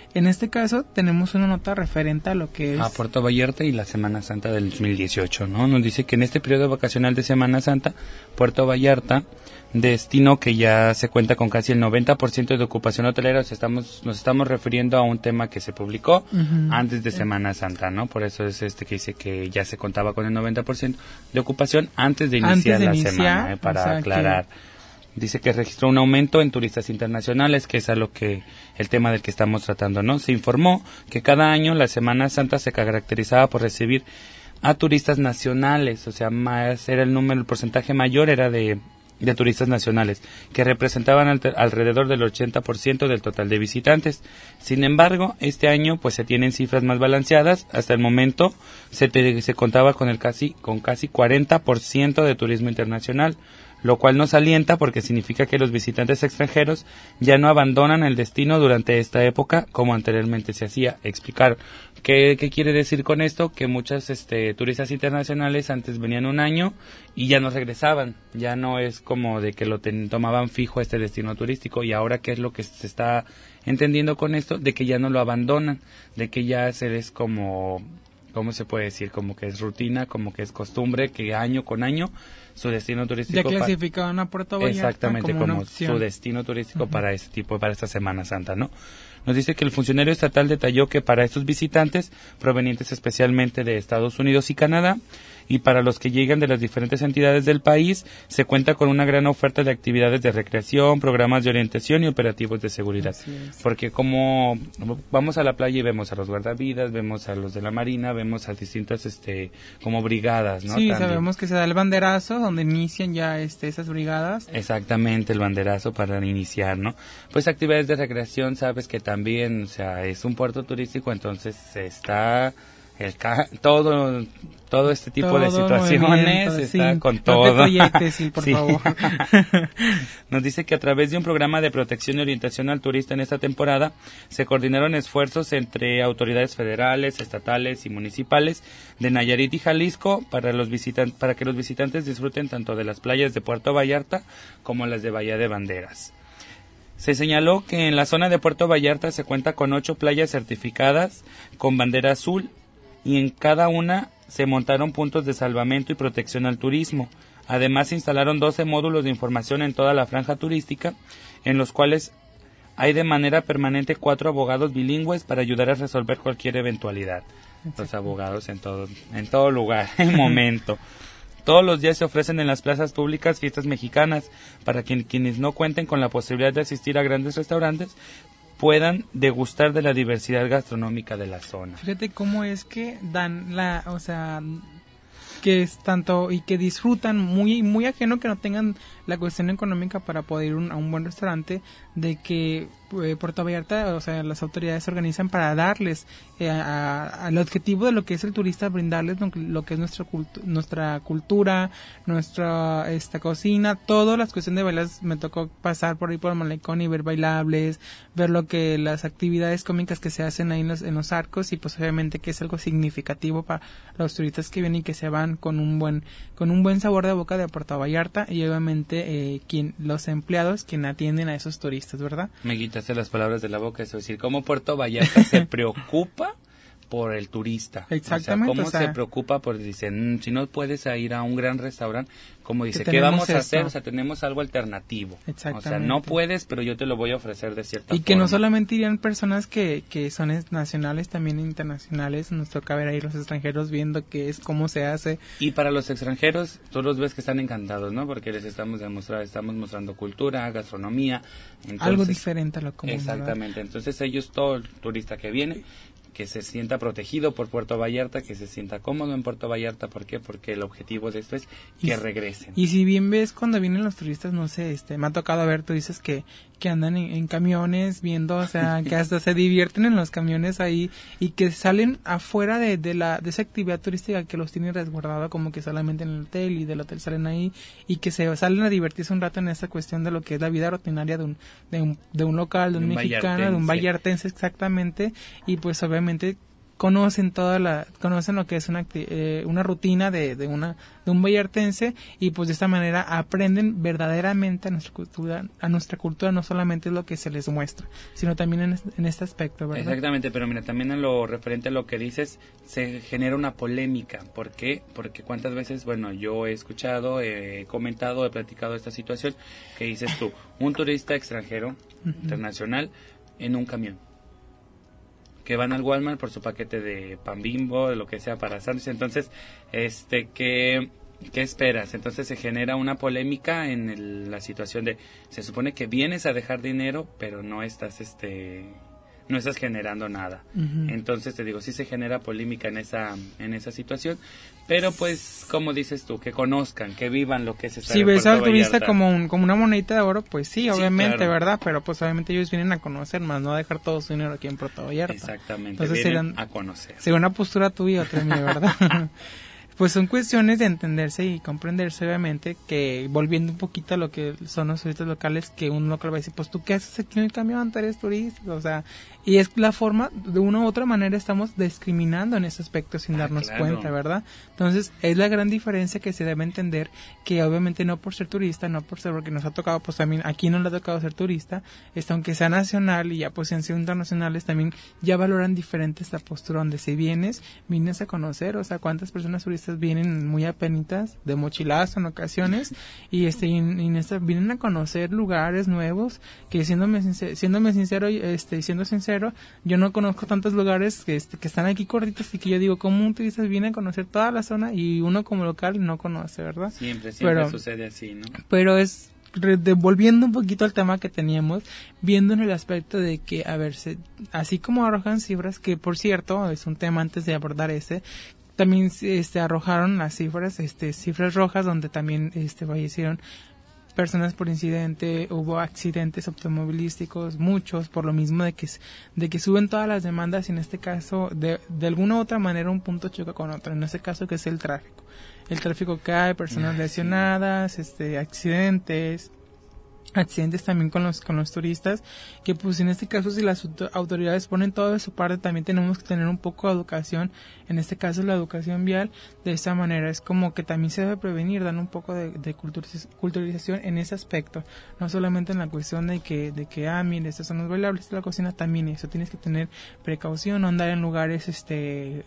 Speaker 3: En este caso tenemos una nota referente a lo que es...
Speaker 6: A Puerto Vallarta y la Semana Santa del dos mil dieciocho, ¿no? Nos dice que en este periodo vacacional de Semana Santa, Puerto Vallarta, destino que ya se cuenta con casi el noventa por ciento de ocupación hotelera, o sea, estamos, nos estamos refiriendo a un tema que se publicó uh-huh. antes de Semana Santa, ¿no? Por eso es este que dice que ya se contaba con el noventa por ciento de ocupación antes de iniciar antes de la iniciar, semana, ¿eh? Para o sea, aclarar. Que... Dice que registró un aumento en turistas internacionales, que es a lo que el tema del que estamos tratando, ¿no? Se informó que cada año la Semana Santa se caracterizaba por recibir a turistas nacionales, o sea, más era el número, el porcentaje mayor era de, de turistas nacionales, que representaban al, alrededor del ochenta por ciento del total de visitantes. Sin embargo, este año pues se tienen cifras más balanceadas. Hasta el momento se, te, se contaba con el casi con casi cuarenta por ciento de turismo internacional, lo cual nos alienta porque significa que los visitantes extranjeros ya no abandonan el destino durante esta época como anteriormente se hacía. Explicar qué, qué quiere decir con esto, que muchos este, turistas internacionales antes venían un año y ya no regresaban, ya no es como de que lo ten, tomaban fijo este destino turístico, y ahora qué es lo que se está entendiendo con esto, de que ya no lo abandonan, de que ya se es como... ¿Cómo se puede decir? Como que es rutina, como que es costumbre, que año con año su destino turístico...
Speaker 3: Ya clasificaban a Puerto Vallarta
Speaker 6: exactamente,
Speaker 3: como,
Speaker 6: como su destino turístico uh-huh. para este tipo, para esta Semana Santa, ¿no? Nos dice que el funcionario estatal detalló que para estos visitantes, provenientes especialmente de Estados Unidos y Canadá, y para los que llegan de las diferentes entidades del país, se cuenta con una gran oferta de actividades de recreación, programas de orientación y operativos de seguridad. Porque como vamos a la playa y vemos a los guardavidas, vemos a los de la Marina, vemos a distintas este como brigadas, ¿no?
Speaker 3: Sí,
Speaker 6: También.
Speaker 3: Sabemos que se da el banderazo donde inician ya este esas brigadas.
Speaker 6: Exactamente, el banderazo para iniciar, ¿no? Pues actividades de recreación, sabes que también, o sea, es un puerto turístico, entonces se está el ca- todo todo este tipo todo de situaciones está sí, con todo.
Speaker 3: No te proyectes, sí, por sí. favor.
Speaker 6: Nos dice que a través de un programa de protección y orientación al turista en esta temporada se coordinaron esfuerzos entre autoridades federales, estatales y municipales de Nayarit y Jalisco para los visitan- para que los visitantes disfruten tanto de las playas de Puerto Vallarta como las de Bahía de Banderas. Se señaló que en la zona de Puerto Vallarta se cuenta con ocho playas certificadas con bandera azul, y en cada una se montaron puntos de salvamento y protección al turismo. Además se instalaron doce módulos de información en toda la franja turística, en los cuales hay de manera permanente cuatro abogados bilingües para ayudar a resolver cualquier eventualidad. Los abogados en todo, en todo lugar, en momento. Todos los días se ofrecen en las plazas públicas fiestas mexicanas para que quienes no cuenten con la posibilidad de asistir a grandes restaurantes puedan degustar de la diversidad gastronómica de la zona.
Speaker 3: Fíjate cómo es que dan la, o sea, que es tanto y que disfrutan muy muy ajeno que no tengan la cuestión económica para poder ir un, a un buen restaurante, de que eh, Puerto Vallarta, o sea, las autoridades se organizan para darles eh, al objetivo de lo que es el turista, brindarles lo, lo que es nuestra cultu- nuestra cultura, nuestra esta cocina, todas las cuestiones de bailas. Me tocó pasar por ahí por el malecón y ver bailables, ver lo que las actividades cómicas que se hacen ahí en los, en los arcos, y pues obviamente que es algo significativo para los turistas que vienen y que se van con un buen con un buen sabor de boca de Puerto Vallarta, y obviamente eh, quien los empleados quien atienden a esos turistas, ¿verdad?
Speaker 6: Me quitaste las palabras de la boca, es decir, cómo Puerto Vallarta se preocupa por el turista.
Speaker 3: Exactamente.
Speaker 6: O sea, cómo
Speaker 3: o sea,
Speaker 6: se preocupa por, dicen, si no puedes ir a un gran restaurante, como dice, ¿qué vamos esto? a hacer? O sea, tenemos algo alternativo.
Speaker 3: Exactamente.
Speaker 6: O sea, no puedes, pero yo te lo voy a ofrecer de cierta
Speaker 3: y
Speaker 6: forma.
Speaker 3: que no solamente irían personas que, que son nacionales, también internacionales. Nos toca ver ahí los extranjeros viendo qué es, cómo se hace.
Speaker 6: Y para los extranjeros, tú los ves que están encantados, ¿no? Porque les estamos demostrando, estamos mostrando cultura, gastronomía. Entonces,
Speaker 3: algo diferente a lo común.
Speaker 6: Exactamente. ¿Verdad? Entonces ellos, todo el turista que viene, que se sienta protegido por Puerto Vallarta, que se sienta cómodo en Puerto Vallarta. ¿Por qué? Porque el objetivo de esto es que
Speaker 3: y,
Speaker 6: regresen.
Speaker 3: Y si bien ves cuando vienen los turistas, no sé, este, me ha tocado ver, tú dices que, que andan en, en camiones viendo, o sea, que hasta se divierten en los camiones ahí, y que salen afuera de, de la de esa actividad turística que los tienen resguardado, como que solamente en el hotel, y del hotel salen ahí, y que se salen a divertirse un rato en esta cuestión de lo que es la vida rutinaria de un de un, de un local, de un, un mexicano, de un vallartense, exactamente. Y pues obviamente conocen toda la conocen lo que es una eh, una rutina de, de una de un vallartense, y pues de esta manera aprenden verdaderamente a nuestra cultura, a nuestra cultura, no solamente es lo que se les muestra, sino también en, en este aspecto, ¿verdad?
Speaker 6: Exactamente, pero mira, también a lo referente a lo que dices, se genera una polémica. ¿Por qué? Porque cuántas veces, bueno, yo he escuchado, he comentado, he platicado esta situación que dices tú, un turista extranjero, uh-huh, internacional, en un camión, que van al Walmart por su paquete de pan Bimbo, de lo que sea para sándwiches. Entonces, este, ¿qué, ¿qué esperas? Entonces se genera una polémica en el, la situación de, se supone que vienes a dejar dinero, pero no estás, este, no estás generando nada. Uh-huh. Entonces te digo, sí se genera polémica en esa, en esa situación, pero pues, como dices tú, que conozcan, que vivan lo que es estar
Speaker 3: si
Speaker 6: en
Speaker 3: ves
Speaker 6: Puerto
Speaker 3: al turista
Speaker 6: Vallarta
Speaker 3: como un, como una monedita de oro, pues sí, obviamente, sí, claro, ¿verdad? Pero pues obviamente ellos vienen a conocer, más no a dejar todo su dinero aquí en Puerto Vallarta.
Speaker 6: Exactamente,
Speaker 3: entonces
Speaker 6: vienen
Speaker 3: serían,
Speaker 6: a conocer.
Speaker 3: Sería una postura tuya, otra mía, ¿verdad? Pues son cuestiones de entenderse y comprenderse, obviamente, que volviendo un poquito a lo que son los turistas locales, que un local va a decir, pues tú qué haces aquí en el camión, tú eres turista, o sea, y es la forma, de una u otra manera estamos discriminando en ese aspecto sin ah, darnos claro. cuenta, ¿verdad? Entonces, es la gran diferencia que se debe entender, que obviamente no por ser turista, no por ser, porque nos ha tocado, pues también, aquí no le ha tocado ser turista, este, aunque sea nacional y ya pues sean sido internacionales, también ya valoran diferente esta postura, donde si vienes, vienes a conocer, o sea, cuántas personas turistas vienen muy apenitas, de mochilazo en ocasiones, y este y, y esta, vienen a conocer lugares nuevos, que siéndome sincero, siéndome sincero, este, siendo sincero, yo no conozco tantos lugares que, este, que están aquí cortitos, y que yo digo, como un turista viene a conocer toda la zona, y uno como local no conoce, ¿verdad?
Speaker 6: Siempre, siempre pero, sucede así, ¿no?
Speaker 3: Pero es, devolviendo un poquito al tema que teníamos, viendo en el aspecto de que, a ver, se, así como arrojan cifras, que por cierto, es un tema antes de abordar ese, también este arrojaron las cifras, este cifras rojas, donde también este fallecieron personas por incidente, hubo accidentes automovilísticos, muchos, por lo mismo de que de que suben todas las demandas, y en este caso de de alguna u otra manera un punto choca con otro, en este caso que es el tráfico. El tráfico cae, personas lesionadas, este accidentes, accidentes también con los con los turistas, que pues en este caso si las autoridades ponen todo de su parte, también tenemos que tener un poco de educación, en este caso la educación vial. De esa manera es como que también se debe prevenir, dando un poco de, de culturalización en ese aspecto, no solamente en la cuestión de que de que ah mire, estas son los bailables de la cocina, también eso tienes que tener precaución, no andar en lugares este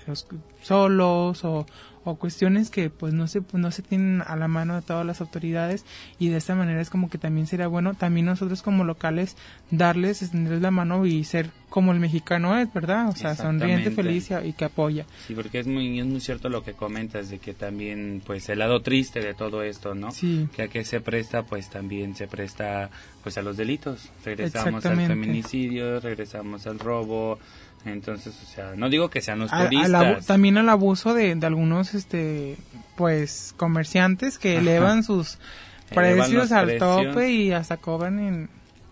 Speaker 3: solos o o cuestiones que pues no se no se tienen a la mano de todas las autoridades, y de esta manera es como que también sería bueno también nosotros como locales darles, extenderles la mano y ser como el mexicano es, ¿verdad? O sea, sonriente, feliz y, y que apoya.
Speaker 6: Sí, porque es muy es muy cierto lo que comentas, de que también pues el lado triste de todo esto, ¿no?
Speaker 3: Sí.
Speaker 6: Que a qué se presta, pues también se presta pues a los delitos. Regresamos al feminicidio, regresamos al robo. Entonces, o sea, no digo que sean los turistas.
Speaker 3: A, a también al abuso de, de algunos, este, pues, comerciantes que elevan sus precios al precios. tope y hasta cobran en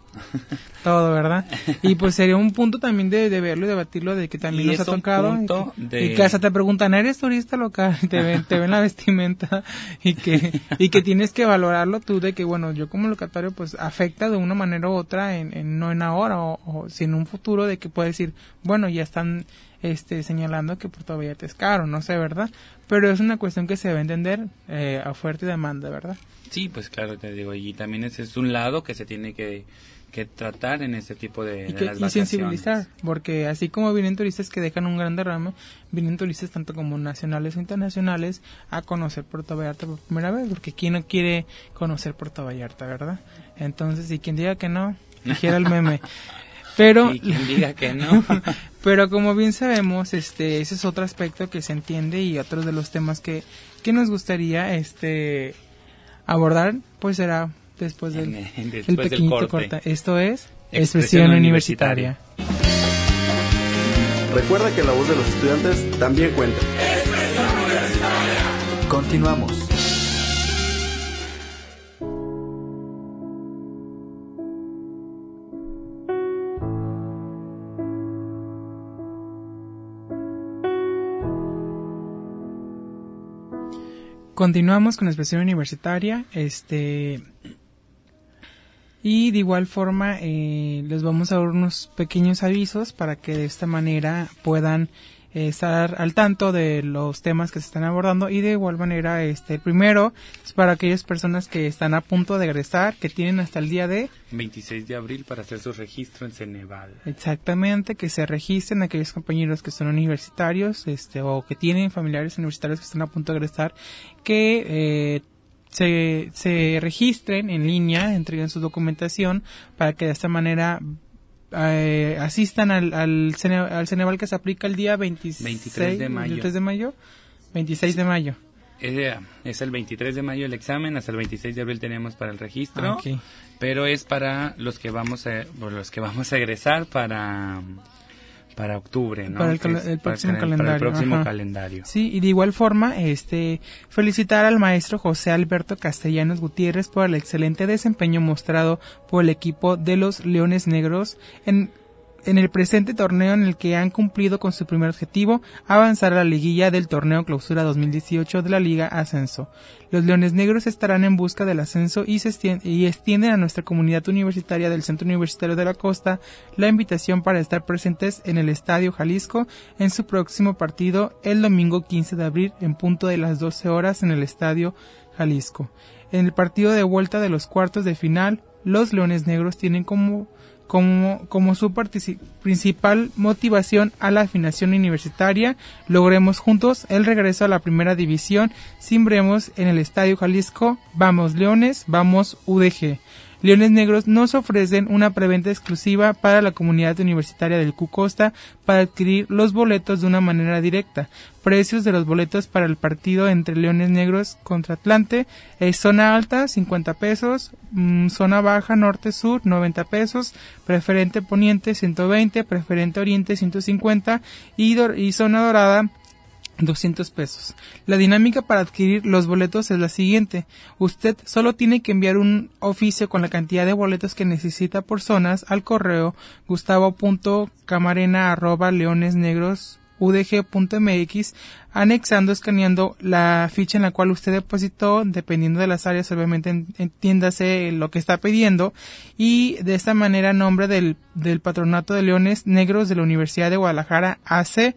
Speaker 3: todo, ¿verdad? Y pues sería un punto también de, de verlo y debatirlo, de que también nos ha tocado. Y que, de... y que hasta te preguntan, ¿eres turista local? Y te ven, te ven la vestimenta y que y que tienes que valorarlo tú, de que, bueno, yo como locatario, pues afecta de una manera u otra, en, en no en ahora, o, o si en un futuro, de que puedes decir, bueno, ya están este señalando que Puerto Vallarta es caro, no sé, ¿verdad? Pero es una cuestión que se debe entender eh, a oferta y demanda, ¿verdad?
Speaker 6: Sí, pues claro, te digo, y también ese es un lado que se tiene que que tratar en este tipo de,
Speaker 3: y, que,
Speaker 6: de las
Speaker 3: y
Speaker 6: vacaciones.
Speaker 3: sensibilizar, porque así como vienen turistas que dejan un gran derrame, vienen turistas tanto como nacionales o internacionales a conocer Puerto Vallarta por primera vez, porque ¿quién no quiere conocer Puerto Vallarta, verdad? Entonces, y quien diga que no, dijera el meme. Pero,
Speaker 6: y quien diga que no.
Speaker 3: Pero como bien sabemos, este, ese es otro aspecto que se entiende, y otro de los temas que, que nos gustaría este abordar, pues será después del,
Speaker 6: después
Speaker 3: el pequeñito
Speaker 6: del corte.
Speaker 3: corte. Esto es
Speaker 6: Expresión,
Speaker 3: Expresión Universitaria.
Speaker 6: Universitaria.
Speaker 7: Recuerda que la voz de los estudiantes también cuenta.
Speaker 4: Expresión Universitaria.
Speaker 8: Continuamos.
Speaker 3: Continuamos con Expresión Universitaria, este y de igual forma eh, les vamos a dar unos pequeños avisos para que de esta manera puedan eh, estar al tanto de los temas que se están abordando. Y de igual manera, este, el primero es para aquellas personas que están a punto de egresar, que tienen hasta el día de
Speaker 6: veintiséis de abril para hacer su registro en Ceneval.
Speaker 3: Exactamente, que se registren aquellos compañeros que son universitarios, este, o que tienen familiares universitarios que están a punto de egresar, que eh, se, se registren en línea, entreguen su documentación para que de esta manera eh, asistan al, al, Cene, al Ceneval, que se aplica el día veintiséis,
Speaker 6: veintitrés de mayo.
Speaker 3: veintitrés de mayo, veintiséis de mayo.
Speaker 6: Es, es el veintitrés de mayo el examen, hasta el veintiséis de abril tenemos para el registro,
Speaker 3: Okay.
Speaker 6: pero es para los que vamos a, por los que vamos a egresar para para octubre, ¿no?
Speaker 3: Para el, cal-
Speaker 6: Es,
Speaker 3: el próximo
Speaker 6: para,
Speaker 3: calendario.
Speaker 6: para el próximo
Speaker 3: Ajá.
Speaker 6: calendario.
Speaker 3: Sí, y de igual forma, este, felicitar al maestro José Alberto Castellanos Gutiérrez por el excelente desempeño mostrado por el equipo de los Leones Negros en en el presente torneo, en el que han cumplido con su primer objetivo, avanzar a la liguilla del torneo Clausura dos mil dieciocho de la Liga Ascenso. Los Leones Negros estarán en busca del ascenso y, se extienden, y extienden a nuestra comunidad universitaria del Centro Universitario de la Costa la invitación para estar presentes en el Estadio Jalisco en su próximo partido el domingo quince de abril en punto de las doce horas en el Estadio Jalisco. En el partido de vuelta de los cuartos de final, los Leones Negros tienen como Como, como su partici- principal motivación a la afinación universitaria. Logremos juntos el regreso a la primera división. Simbremos en el Estadio Jalisco. Vamos Leones, vamos U D G. Leones Negros nos ofrecen una preventa exclusiva para la comunidad universitaria del Q Costa para adquirir los boletos de una manera directa. Precios de los boletos para el partido entre Leones Negros contra Atlante: eh, zona alta cincuenta pesos, mmm, zona baja norte-sur noventa pesos, preferente poniente ciento veinte, preferente oriente ciento cincuenta y, do- y zona dorada doscientos pesos. La dinámica para adquirir los boletos es la siguiente: usted solo tiene que enviar un oficio con la cantidad de boletos que necesita por zonas al correo gustavo punto camarena arroba leonesnegros u d g punto m x, anexando, escaneando la ficha en la cual usted depositó, dependiendo de las áreas, obviamente entiéndase lo que está pidiendo, y de esta manera nombre del, del Patronato de Leones Negros de la Universidad de Guadalajara A C.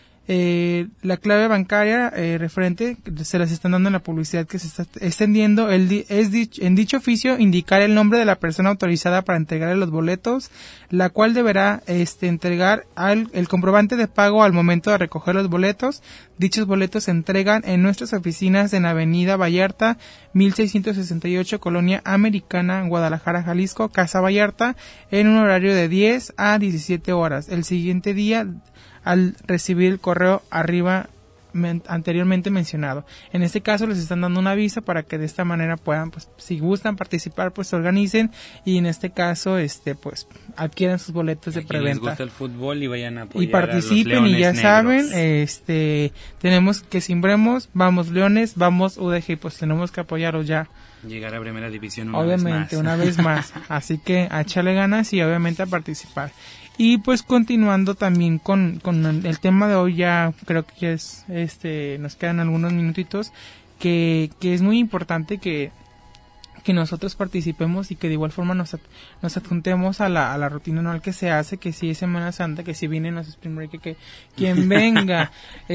Speaker 3: Eh, la clave bancaria eh, referente se las están dando en la publicidad que se está extendiendo. El di- es dich- en dicho oficio indicar el nombre de la persona autorizada para entregar los boletos, la cual deberá este, entregar al, el comprobante de pago al momento de recoger los boletos. Dichos boletos se entregan en nuestras oficinas en Avenida Vallarta mil seiscientos sesenta y ocho, Colonia Americana, Guadalajara, Jalisco, Casa Vallarta, en un horario de diez a diecisiete horas. El siguiente día, al recibir el correo arriba men- anteriormente mencionado. En este caso les están dando un aviso para que de esta manera puedan, pues, si gustan participar, pues se organicen y en este caso, este, pues, adquieran sus boletos de
Speaker 6: A quien les
Speaker 3: preventa.
Speaker 6: gusta el fútbol y vayan a apoyar
Speaker 3: Y participen
Speaker 6: a los
Speaker 3: y ya
Speaker 6: Leones
Speaker 3: saben,
Speaker 6: Negros.
Speaker 3: este, tenemos que simbremos, vamos Leones, vamos U D G, pues tenemos que apoyarlos ya.
Speaker 6: Llegar a primera división una
Speaker 3: Obviamente,
Speaker 6: vez más.
Speaker 3: una vez más. Así que a echarle ganas y obviamente a participar. Y pues continuando también con, con el tema de hoy, ya creo que ya es, este, nos quedan algunos minutitos, que, que es muy importante que, que nosotros participemos y que de igual forma nos, nos adjuntemos a la, a la rutina anual que se hace, que si es Semana Santa, que si vienen los Spring Break, que, que quien venga,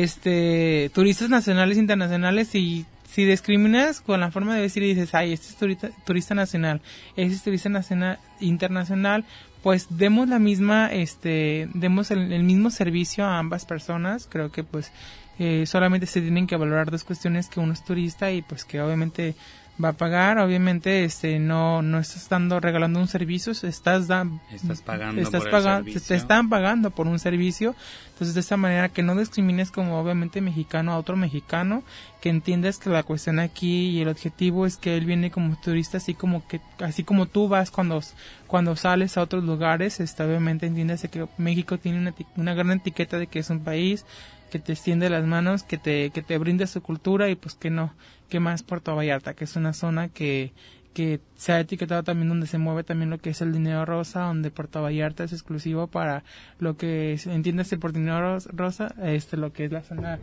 Speaker 3: este, turistas nacionales, internacionales, y si discriminas con la forma de decir y dices, ay, este es turista, turista nacional, este es turista nacional, internacional, pues demos la misma, este, demos el, el mismo servicio a ambas personas. Creo que pues eh, solamente se tienen que valorar dos cuestiones, que uno es turista y pues que obviamente va a pagar, obviamente este no no estás dando regalando un servicio, estás dando
Speaker 6: estás pagando
Speaker 3: estás
Speaker 6: por
Speaker 3: pagando,
Speaker 6: el servicio.
Speaker 3: te están pagando por un servicio. Entonces de esta manera que no discrimines como obviamente mexicano a otro mexicano, que entiendas que la cuestión aquí y el objetivo es que él viene como turista, así como que así como tú vas cuando cuando sales a otros lugares, este, obviamente entiendas que México tiene una, una gran etiqueta de que es un país que te extiende las manos, que te que te brinda su cultura, y pues que no, que más Puerto Vallarta, que es una zona que que se ha etiquetado también donde se mueve también lo que es el dinero rosa, donde Puerto Vallarta es exclusivo para lo que entiendes por dinero rosa, este lo que es la zona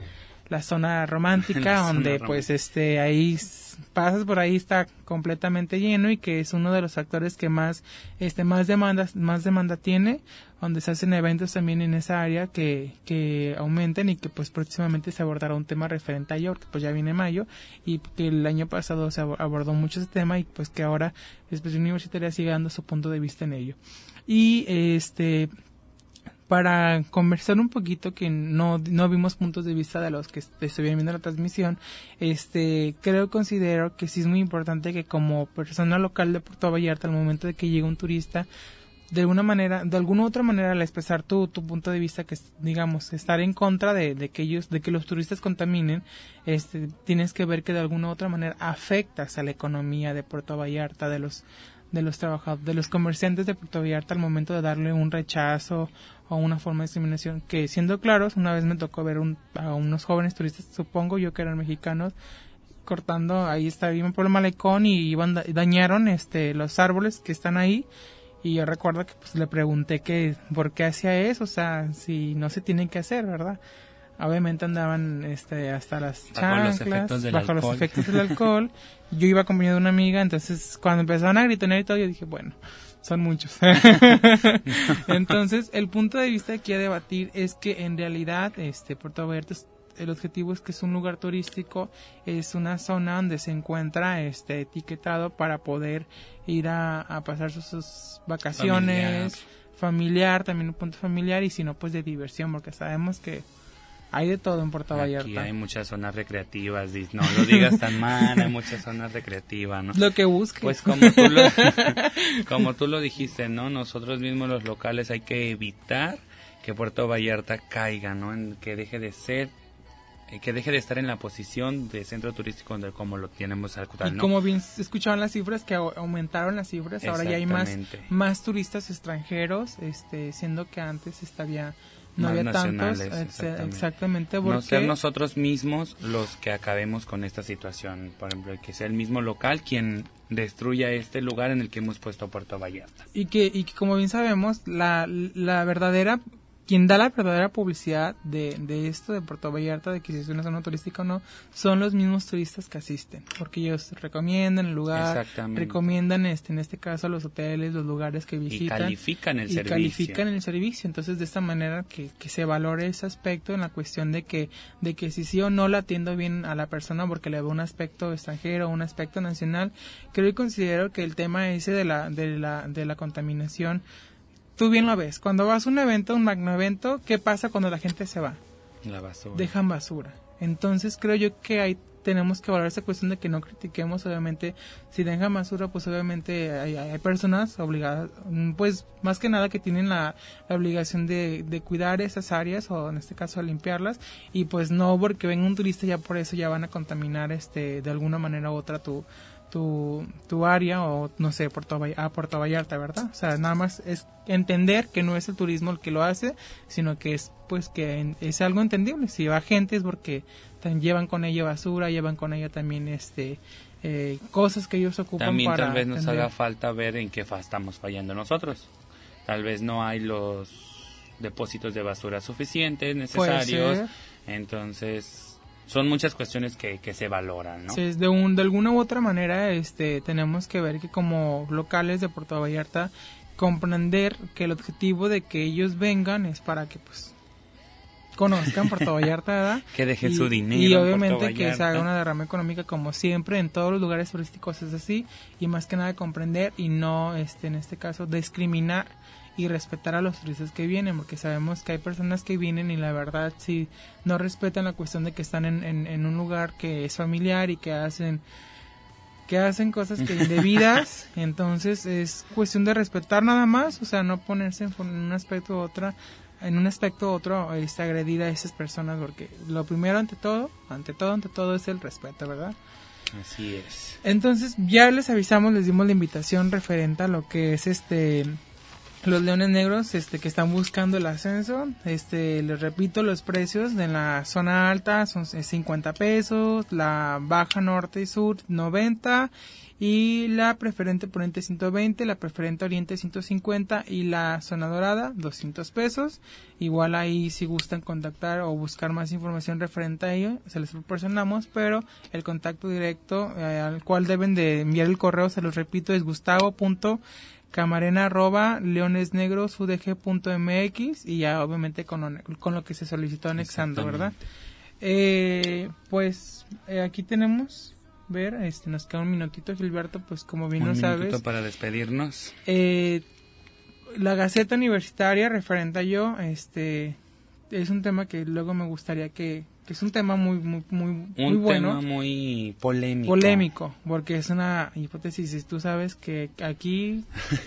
Speaker 3: la zona romántica,
Speaker 6: La zona
Speaker 3: donde
Speaker 6: romántica.
Speaker 3: pues este ahí pasas por ahí, está completamente lleno, y que es uno de los factores que más este más demandas más demanda tiene, donde se hacen eventos también en esa área que que aumenten, y que pues próximamente se abordará un tema referente a ello, porque pues ya viene mayo, y que el año pasado se abordó mucho ese tema, y pues que ahora Expresión Universitaria sigue dando su punto de vista en ello. Y este para conversar un poquito, que no, no vimos puntos de vista de los que estuvieron viendo la transmisión, este creo, considero que sí es muy importante que como persona local de Puerto Vallarta, al momento de que llega un turista, de alguna manera, de alguna u otra manera, al expresar tu, tu punto de vista, que es, digamos, estar en contra de, de que ellos, de que los turistas contaminen, este, tienes que ver que de alguna u otra manera afectas a la economía de Puerto Vallarta, de los de los trabajadores, de los comerciantes de Puerto Vallarta, al momento de darle un rechazo o una forma de discriminación, que siendo claros, una vez me tocó ver un, a unos jóvenes turistas, supongo yo que eran mexicanos, cortando, ahí está, iban por el malecón y iban, dañaron este los árboles que están ahí, y yo recuerdo que pues le pregunté que por qué hacía eso, o sea, si no se tienen que hacer, ¿verdad? Obviamente andaban este hasta las chanclas,
Speaker 6: bajo los efectos del
Speaker 3: bajo
Speaker 6: alcohol.
Speaker 3: los efectos del alcohol. Yo iba acompañado de una amiga, entonces cuando empezaron a gritonear y todo, yo dije, bueno, son muchos. Entonces, el punto de vista aquí a debatir es que en realidad este Puerto Vallarta, el objetivo es que es un lugar turístico, es una zona donde se encuentra este etiquetado para poder ir a, a pasar sus, sus vacaciones, familiar. familiar, también un punto familiar, y si no, pues de diversión, porque sabemos que hay de todo en Puerto Vallarta.
Speaker 6: Aquí hay muchas zonas recreativas, no lo digas tan mal, hay muchas zonas recreativas, ¿no?
Speaker 3: Lo que busques.
Speaker 6: Pues como tú lo, como tú lo dijiste, ¿no? Nosotros mismos los locales hay que evitar que Puerto Vallarta caiga, ¿no? En que deje de ser, que deje de estar en la posición de centro turístico donde como lo tenemos actual, ¿no?
Speaker 3: Y como bien escuchaban las cifras, que aumentaron las cifras, ahora ya hay más, más turistas extranjeros, este, siendo que antes estaba no
Speaker 6: más
Speaker 3: había tantos,
Speaker 6: exactamente,
Speaker 3: exactamente porque...
Speaker 6: no ser nosotros mismos los que acabemos con esta situación, por ejemplo, que sea el mismo local quien destruya este lugar en el que hemos puesto Puerto Vallarta.
Speaker 3: Y que, y que como bien sabemos, la, la verdadera, quien da la verdadera publicidad de, de esto de Puerto Vallarta, de que si es una zona turística o no, son los mismos turistas que asisten, porque ellos recomiendan el lugar, recomiendan este en este caso los hoteles, los lugares que visitan,
Speaker 6: y califican el
Speaker 3: y
Speaker 6: servicio.
Speaker 3: califican el servicio. Entonces, de esta manera que, que se valore ese aspecto en la cuestión de que de que si sí o no la atiendo bien a la persona porque le veo un aspecto extranjero, un aspecto nacional. Creo y considero que el tema ese de la de la de la contaminación, tú bien lo ves, cuando vas a un evento, un magno evento, ¿qué pasa cuando la gente se va?
Speaker 6: La basura.
Speaker 3: Dejan basura. Entonces creo yo que ahí tenemos que valorar esa cuestión de que no critiquemos, obviamente, si dejan basura, pues obviamente hay, hay personas obligadas, pues más que nada que tienen la, la obligación de, de cuidar esas áreas, o en este caso limpiarlas, y pues no porque venga un turista ya por eso ya van a contaminar este de alguna manera u otra tu tu tu área, o no sé, Puerto Vallarta, a Puerto Vallarta, ¿verdad? O sea, nada más es entender que no es el turismo el que lo hace, sino que es pues que en, es algo entendible. Si va gente es porque también llevan con ella basura, llevan con ella también este eh, cosas que ellos ocupan
Speaker 6: también
Speaker 3: para
Speaker 6: tal vez nos
Speaker 3: atender.
Speaker 6: haga falta ver en qué fa estamos fallando nosotros. Tal vez no hay los depósitos de basura suficientes, necesarios, entonces son muchas cuestiones que, que se valoran, ¿no?
Speaker 3: Sí, de, un, de alguna u otra manera este tenemos que ver que como locales de Puerto Vallarta, comprender que el objetivo de que ellos vengan es para que pues conozcan Puerto Vallarta, ¿verdad?
Speaker 6: Que dejen
Speaker 3: y,
Speaker 6: su dinero
Speaker 3: y
Speaker 6: en
Speaker 3: obviamente
Speaker 6: Puerto
Speaker 3: que se haga
Speaker 6: Vallarta.
Speaker 3: una derrama económica, como siempre en todos los lugares turísticos es así, y más que nada comprender y no este en este caso discriminar y respetar a los turistas que vienen, porque sabemos que hay personas que vienen y la verdad si no respetan la cuestión de que están en, en, en un lugar que es familiar y que hacen que hacen cosas que indebidas, entonces es cuestión de respetar nada más, o sea, no ponerse en un aspecto u otra, en un aspecto u otro, este, agredir a esas personas, porque lo primero ante todo, ante todo, ante todo es el respeto, ¿verdad?
Speaker 6: Así es.
Speaker 3: Entonces ya les avisamos, les dimos la invitación referente a lo que es este los Leones Negros este que están buscando el ascenso. Este les repito, los precios de la zona alta son cincuenta pesos, la baja norte y sur noventa, y la preferente poniente ciento veinte, la preferente oriente ciento cincuenta y la zona dorada doscientos pesos. Igual ahí si gustan contactar o buscar más información referente a ello, se les proporcionamos, pero el contacto directo eh, al cual deben de enviar el correo, se los repito, es gustavo.camarena arroba leonesnegrosudg.mx, y ya obviamente con, con lo que se solicitó anexando, ¿verdad? Eh, pues eh, aquí tenemos... ver, este, nos queda un minutito, Gilberto, pues como bien
Speaker 6: un
Speaker 3: lo sabes.
Speaker 6: Un minutito para despedirnos.
Speaker 3: Eh, la Gaceta Universitaria, referente a yo, este, es un tema que luego me gustaría que, que es un tema muy, muy, muy,
Speaker 6: un
Speaker 3: muy bueno.
Speaker 6: Un tema muy polémico.
Speaker 3: Polémico, porque es una hipótesis, y tú sabes que aquí...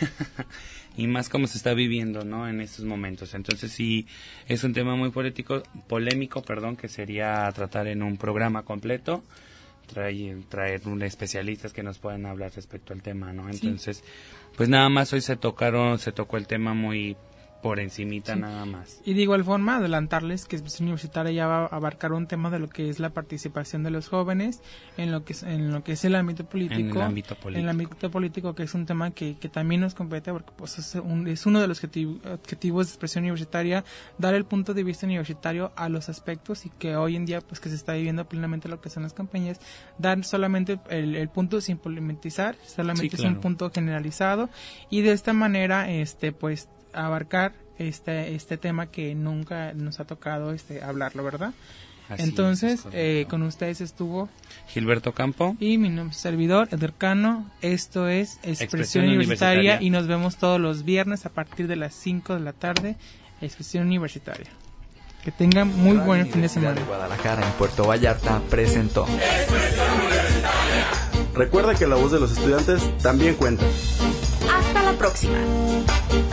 Speaker 6: y más como se está viviendo, ¿no? En estos momentos. Entonces sí, es un tema muy político, polémico, perdón, que sería tratar en un programa completo. Traer, traer un especialistas que nos puedan hablar respecto al tema, ¿no? Entonces, sí. Pues nada más hoy se tocaron, se tocó el tema muy por encimita, sí. Nada más.
Speaker 3: Y de igual forma, adelantarles que Expresión Universitaria ya va a abarcar un tema de lo que es la participación de los jóvenes en lo que es, en lo que es el ámbito político.
Speaker 6: En el ámbito político.
Speaker 3: En el ámbito político, que es un tema que, que también nos compete, porque pues es, un, es uno de los objetiv- objetivos de Expresión Universitaria, dar el punto de vista universitario a los aspectos, y que hoy en día, pues que se está viviendo plenamente lo que son las campañas, dar solamente el, el punto sin politizar, solamente sí, claro. Es un punto generalizado, y de esta manera, este, pues, abarcar este este tema que nunca nos ha tocado este hablarlo, ¿verdad? Así Entonces, es, eh, con ustedes estuvo
Speaker 6: Gilberto Campo
Speaker 3: y mi nombre es servidor, Eder Cano. Esto es Expresión, Expresión Universitaria, Universitaria, y nos vemos todos los viernes a partir de las cinco de la tarde, Expresión Universitaria. Que tengan muy Radio buen fin de semana.
Speaker 8: De Guadalajara en Puerto Vallarta presentó
Speaker 4: Expresión Universitaria.
Speaker 7: Recuerda que la voz de los estudiantes también cuenta.
Speaker 1: Hasta la próxima.